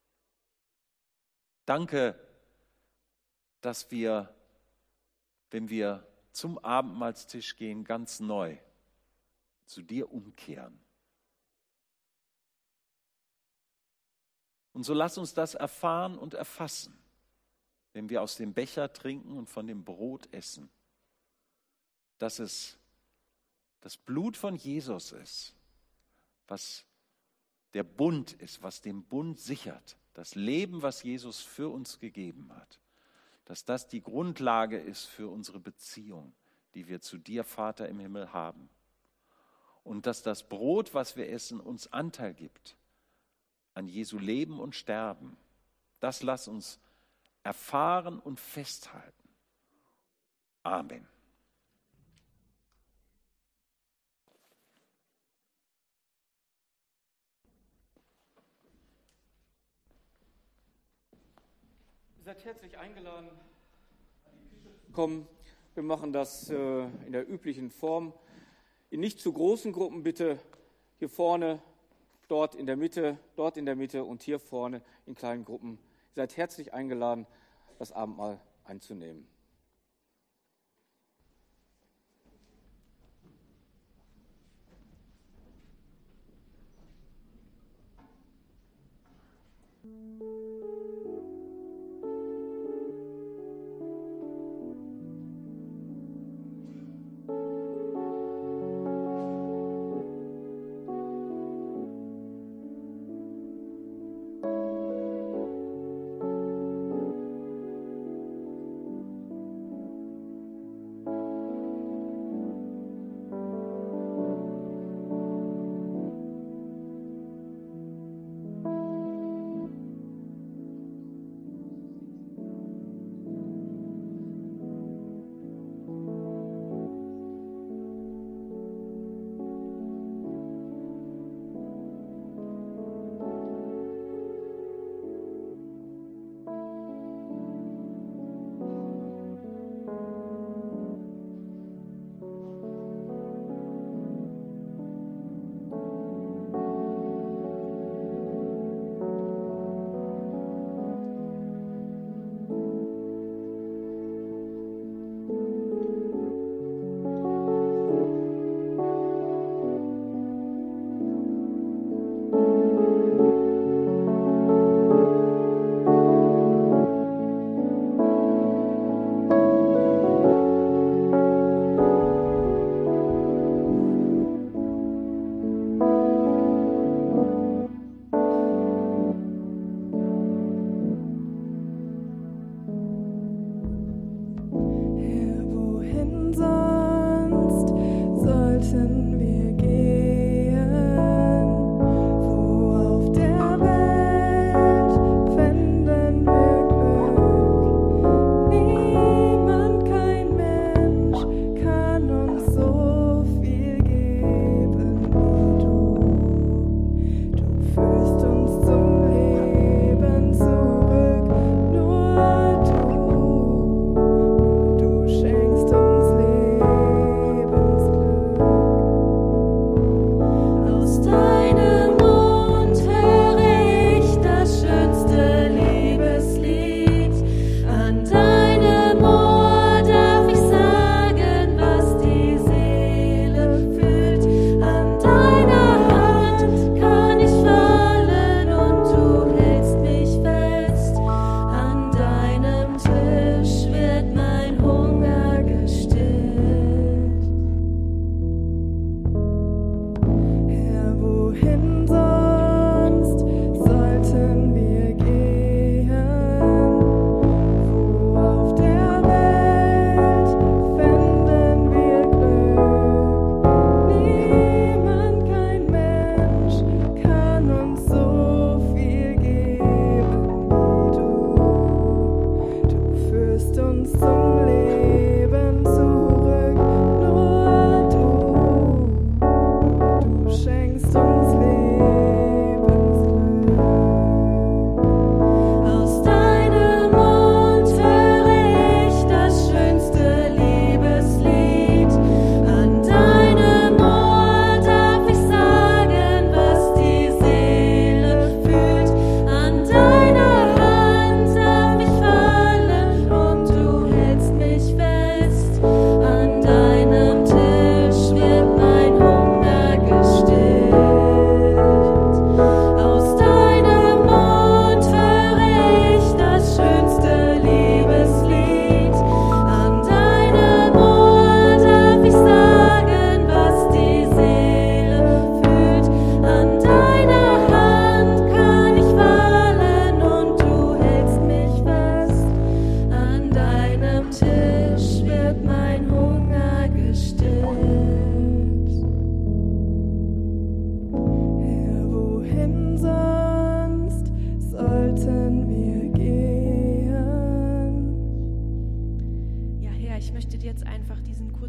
Danke, dass wir, wenn wir zum Abendmahlstisch gehen, ganz neu zu dir umkehren. Und so lass uns das erfahren und erfassen, wenn wir aus dem Becher trinken und von dem Brot essen, dass es das Blut von Jesus ist, was der Bund ist, was den Bund sichert, das Leben, was Jesus für uns gegeben hat, dass das die Grundlage ist für unsere Beziehung, die wir zu dir, Vater im Himmel, haben. Und dass das Brot, was wir essen, uns Anteil gibt an Jesu Leben und Sterben. Das lass uns erfahren und festhalten. Amen. Ihr seid herzlich eingeladen, an die Tische zu kommen. Wir machen das äh, in der üblichen Form. In nicht zu großen Gruppen bitte hier vorne, dort in der Mitte, dort in der Mitte und hier vorne in kleinen Gruppen. Ihr seid herzlich eingeladen, das Abendmahl einzunehmen.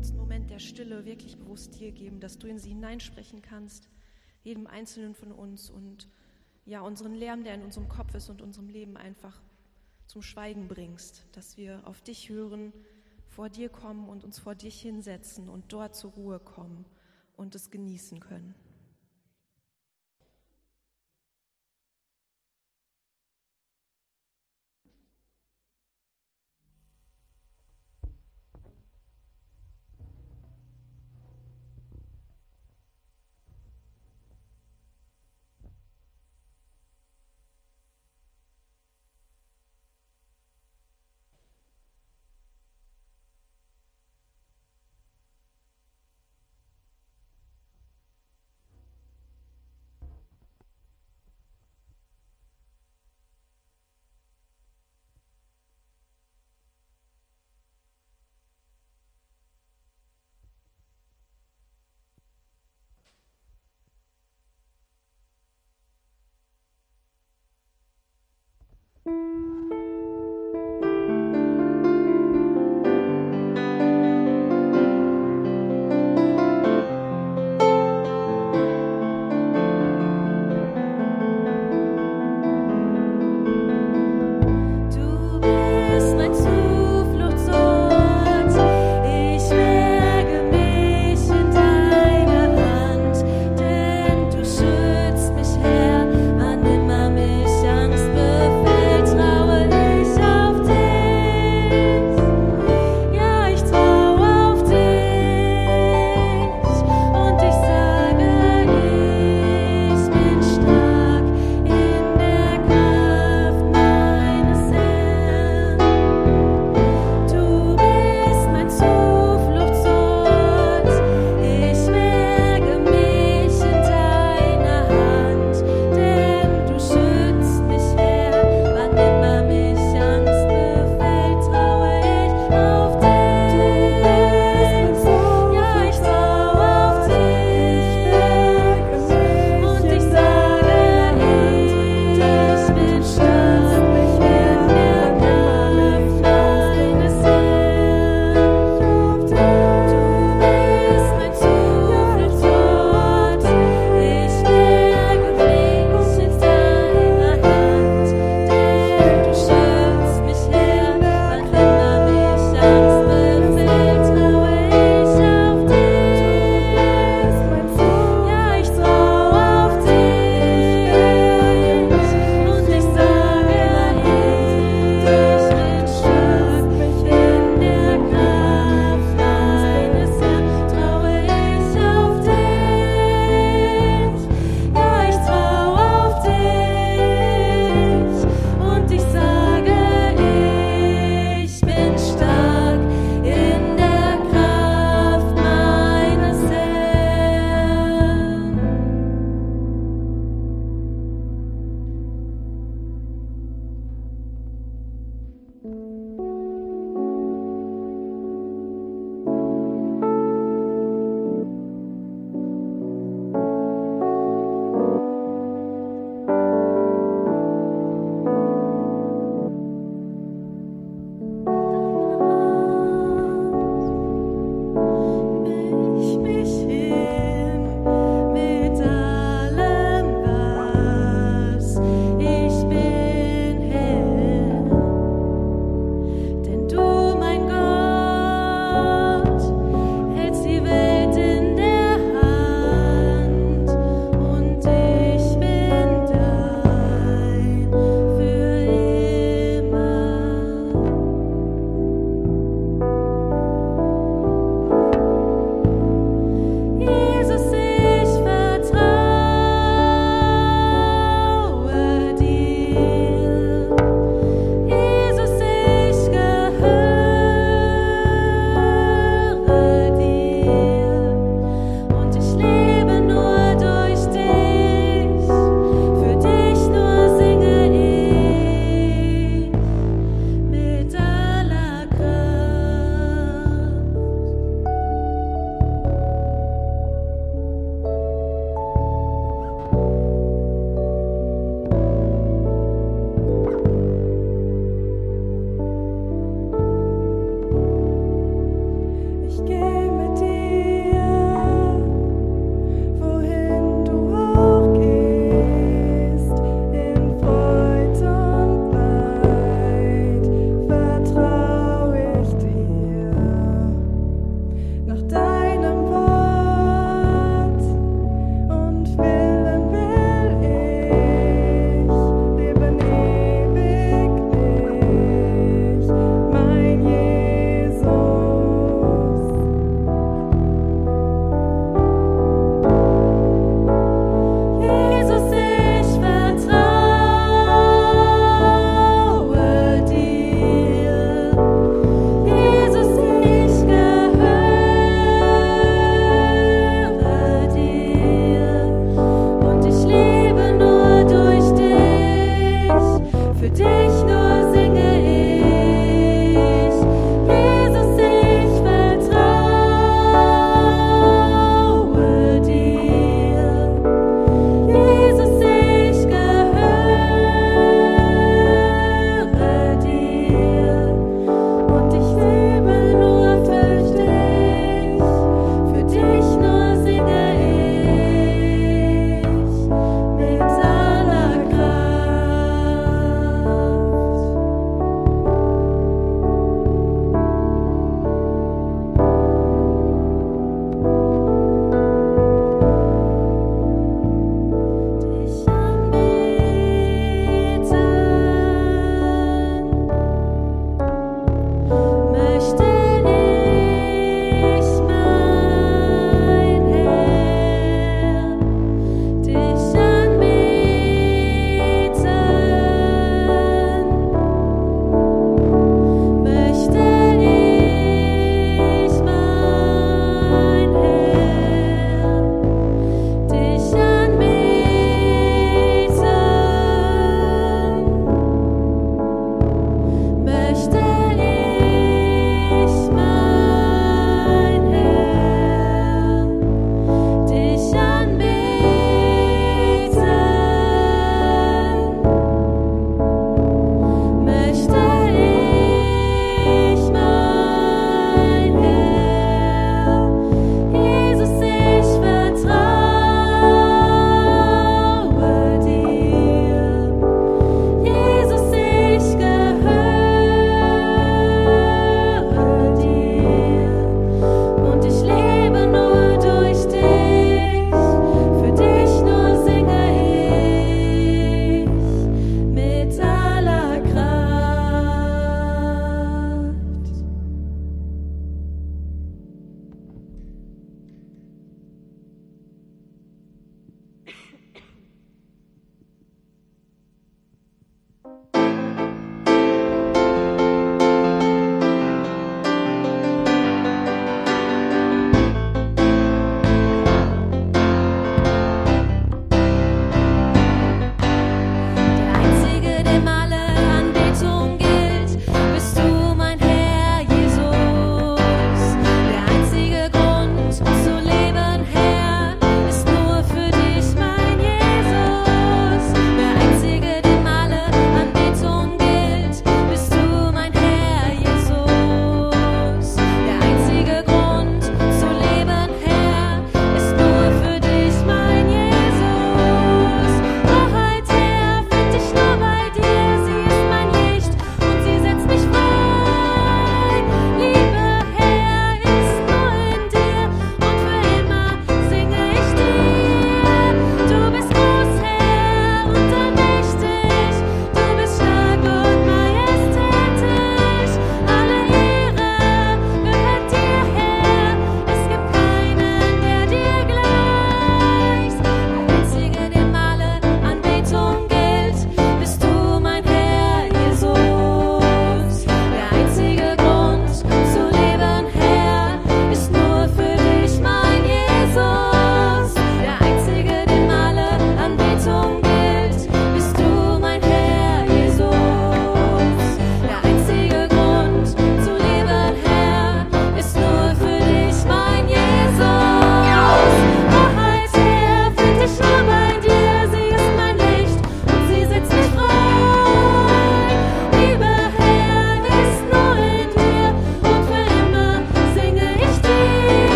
kurzen Moment der Stille wirklich bewusst dir geben, dass du in sie hineinsprechen kannst, jedem Einzelnen von uns und ja, unseren Lärm, der in unserem Kopf ist und unserem Leben einfach zum Schweigen bringst, dass wir auf dich hören, vor dir kommen und uns vor dich hinsetzen und dort zur Ruhe kommen und es genießen können.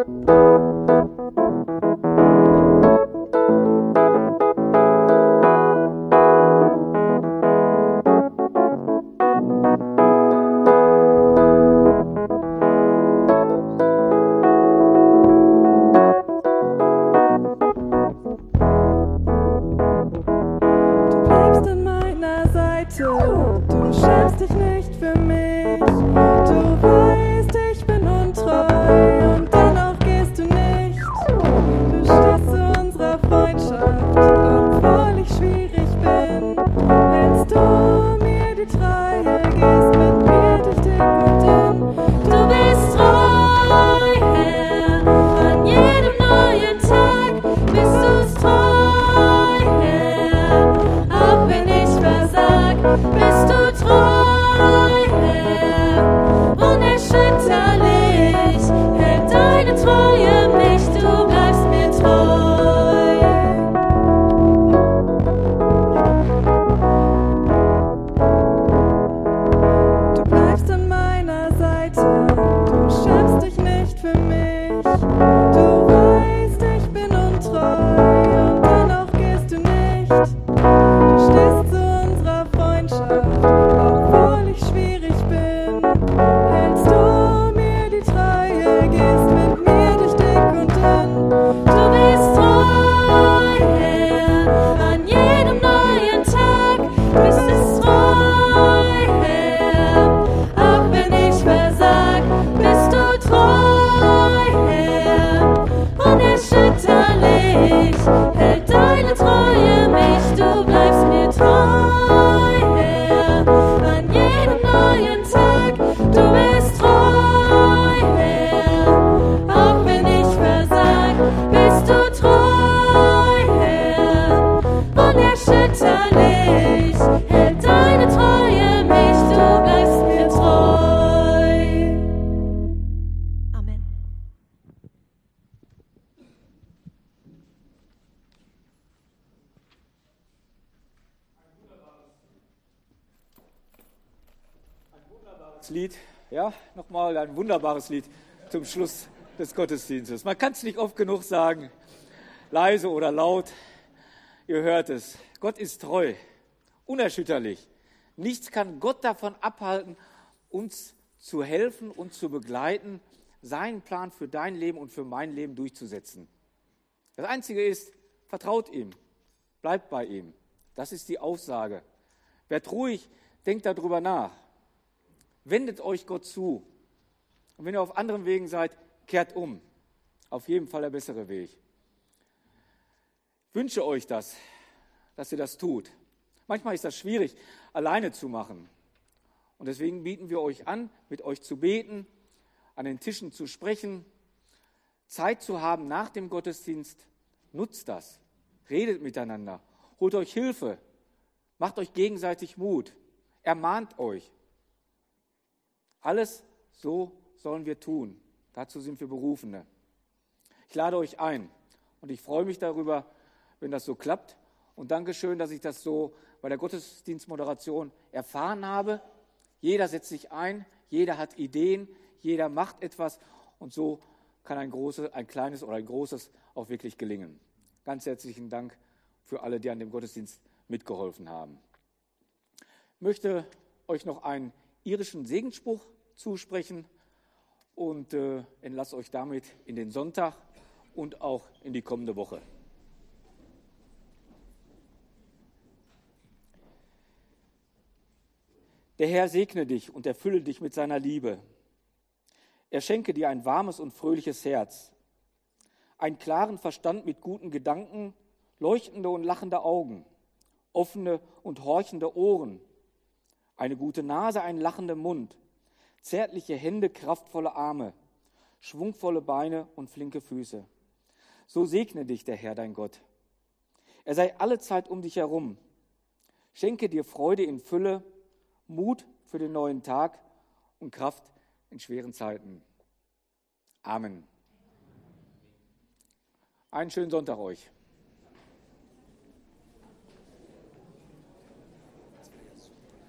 Lied, ja, nochmal ein wunderbares Lied zum Schluss des Gottesdienstes. Man kann es nicht oft genug sagen, leise oder laut, ihr hört es. Gott ist treu, unerschütterlich. Nichts kann Gott davon abhalten, uns zu helfen und zu begleiten, seinen Plan für dein Leben und für mein Leben durchzusetzen. Das Einzige ist, vertraut ihm, bleibt bei ihm. Das ist die Aussage. Werdet ruhig, denkt darüber nach. Wendet euch Gott zu. Und wenn ihr auf anderen Wegen seid, kehrt um. Auf jeden Fall der bessere Weg. Ich wünsche euch das, dass ihr das tut. Manchmal ist das schwierig, alleine zu machen. Und deswegen bieten wir euch an, mit euch zu beten, an den Tischen zu sprechen, Zeit zu haben nach dem Gottesdienst. Nutzt das. Redet miteinander. Holt euch Hilfe. Macht euch gegenseitig Mut. Ermahnt euch. Alles so sollen wir tun. Dazu sind wir Berufene. Ich lade euch ein und ich freue mich darüber, wenn das so klappt. Und Dankeschön, dass ich das so bei der Gottesdienstmoderation erfahren habe. Jeder setzt sich ein, jeder hat Ideen, jeder macht etwas und so kann ein großes, ein kleines oder ein großes auch wirklich gelingen. Ganz herzlichen Dank für alle, die an dem Gottesdienst mitgeholfen haben. Ich möchte euch noch einen irischen Segensspruch zusprechen und äh, entlasse euch damit in den Sonntag und auch in die kommende Woche. Der Herr segne dich und erfülle dich mit seiner Liebe. Er schenke dir ein warmes und fröhliches Herz, einen klaren Verstand mit guten Gedanken, leuchtende und lachende Augen, offene und horchende Ohren, eine gute Nase, einen lachenden Mund, zärtliche Hände, kraftvolle Arme, schwungvolle Beine und flinke Füße. So segne dich der Herr, dein Gott. Er sei allezeit um dich herum. Schenke dir Freude in Fülle, Mut für den neuen Tag und Kraft in schweren Zeiten. Amen. Einen schönen Sonntag euch.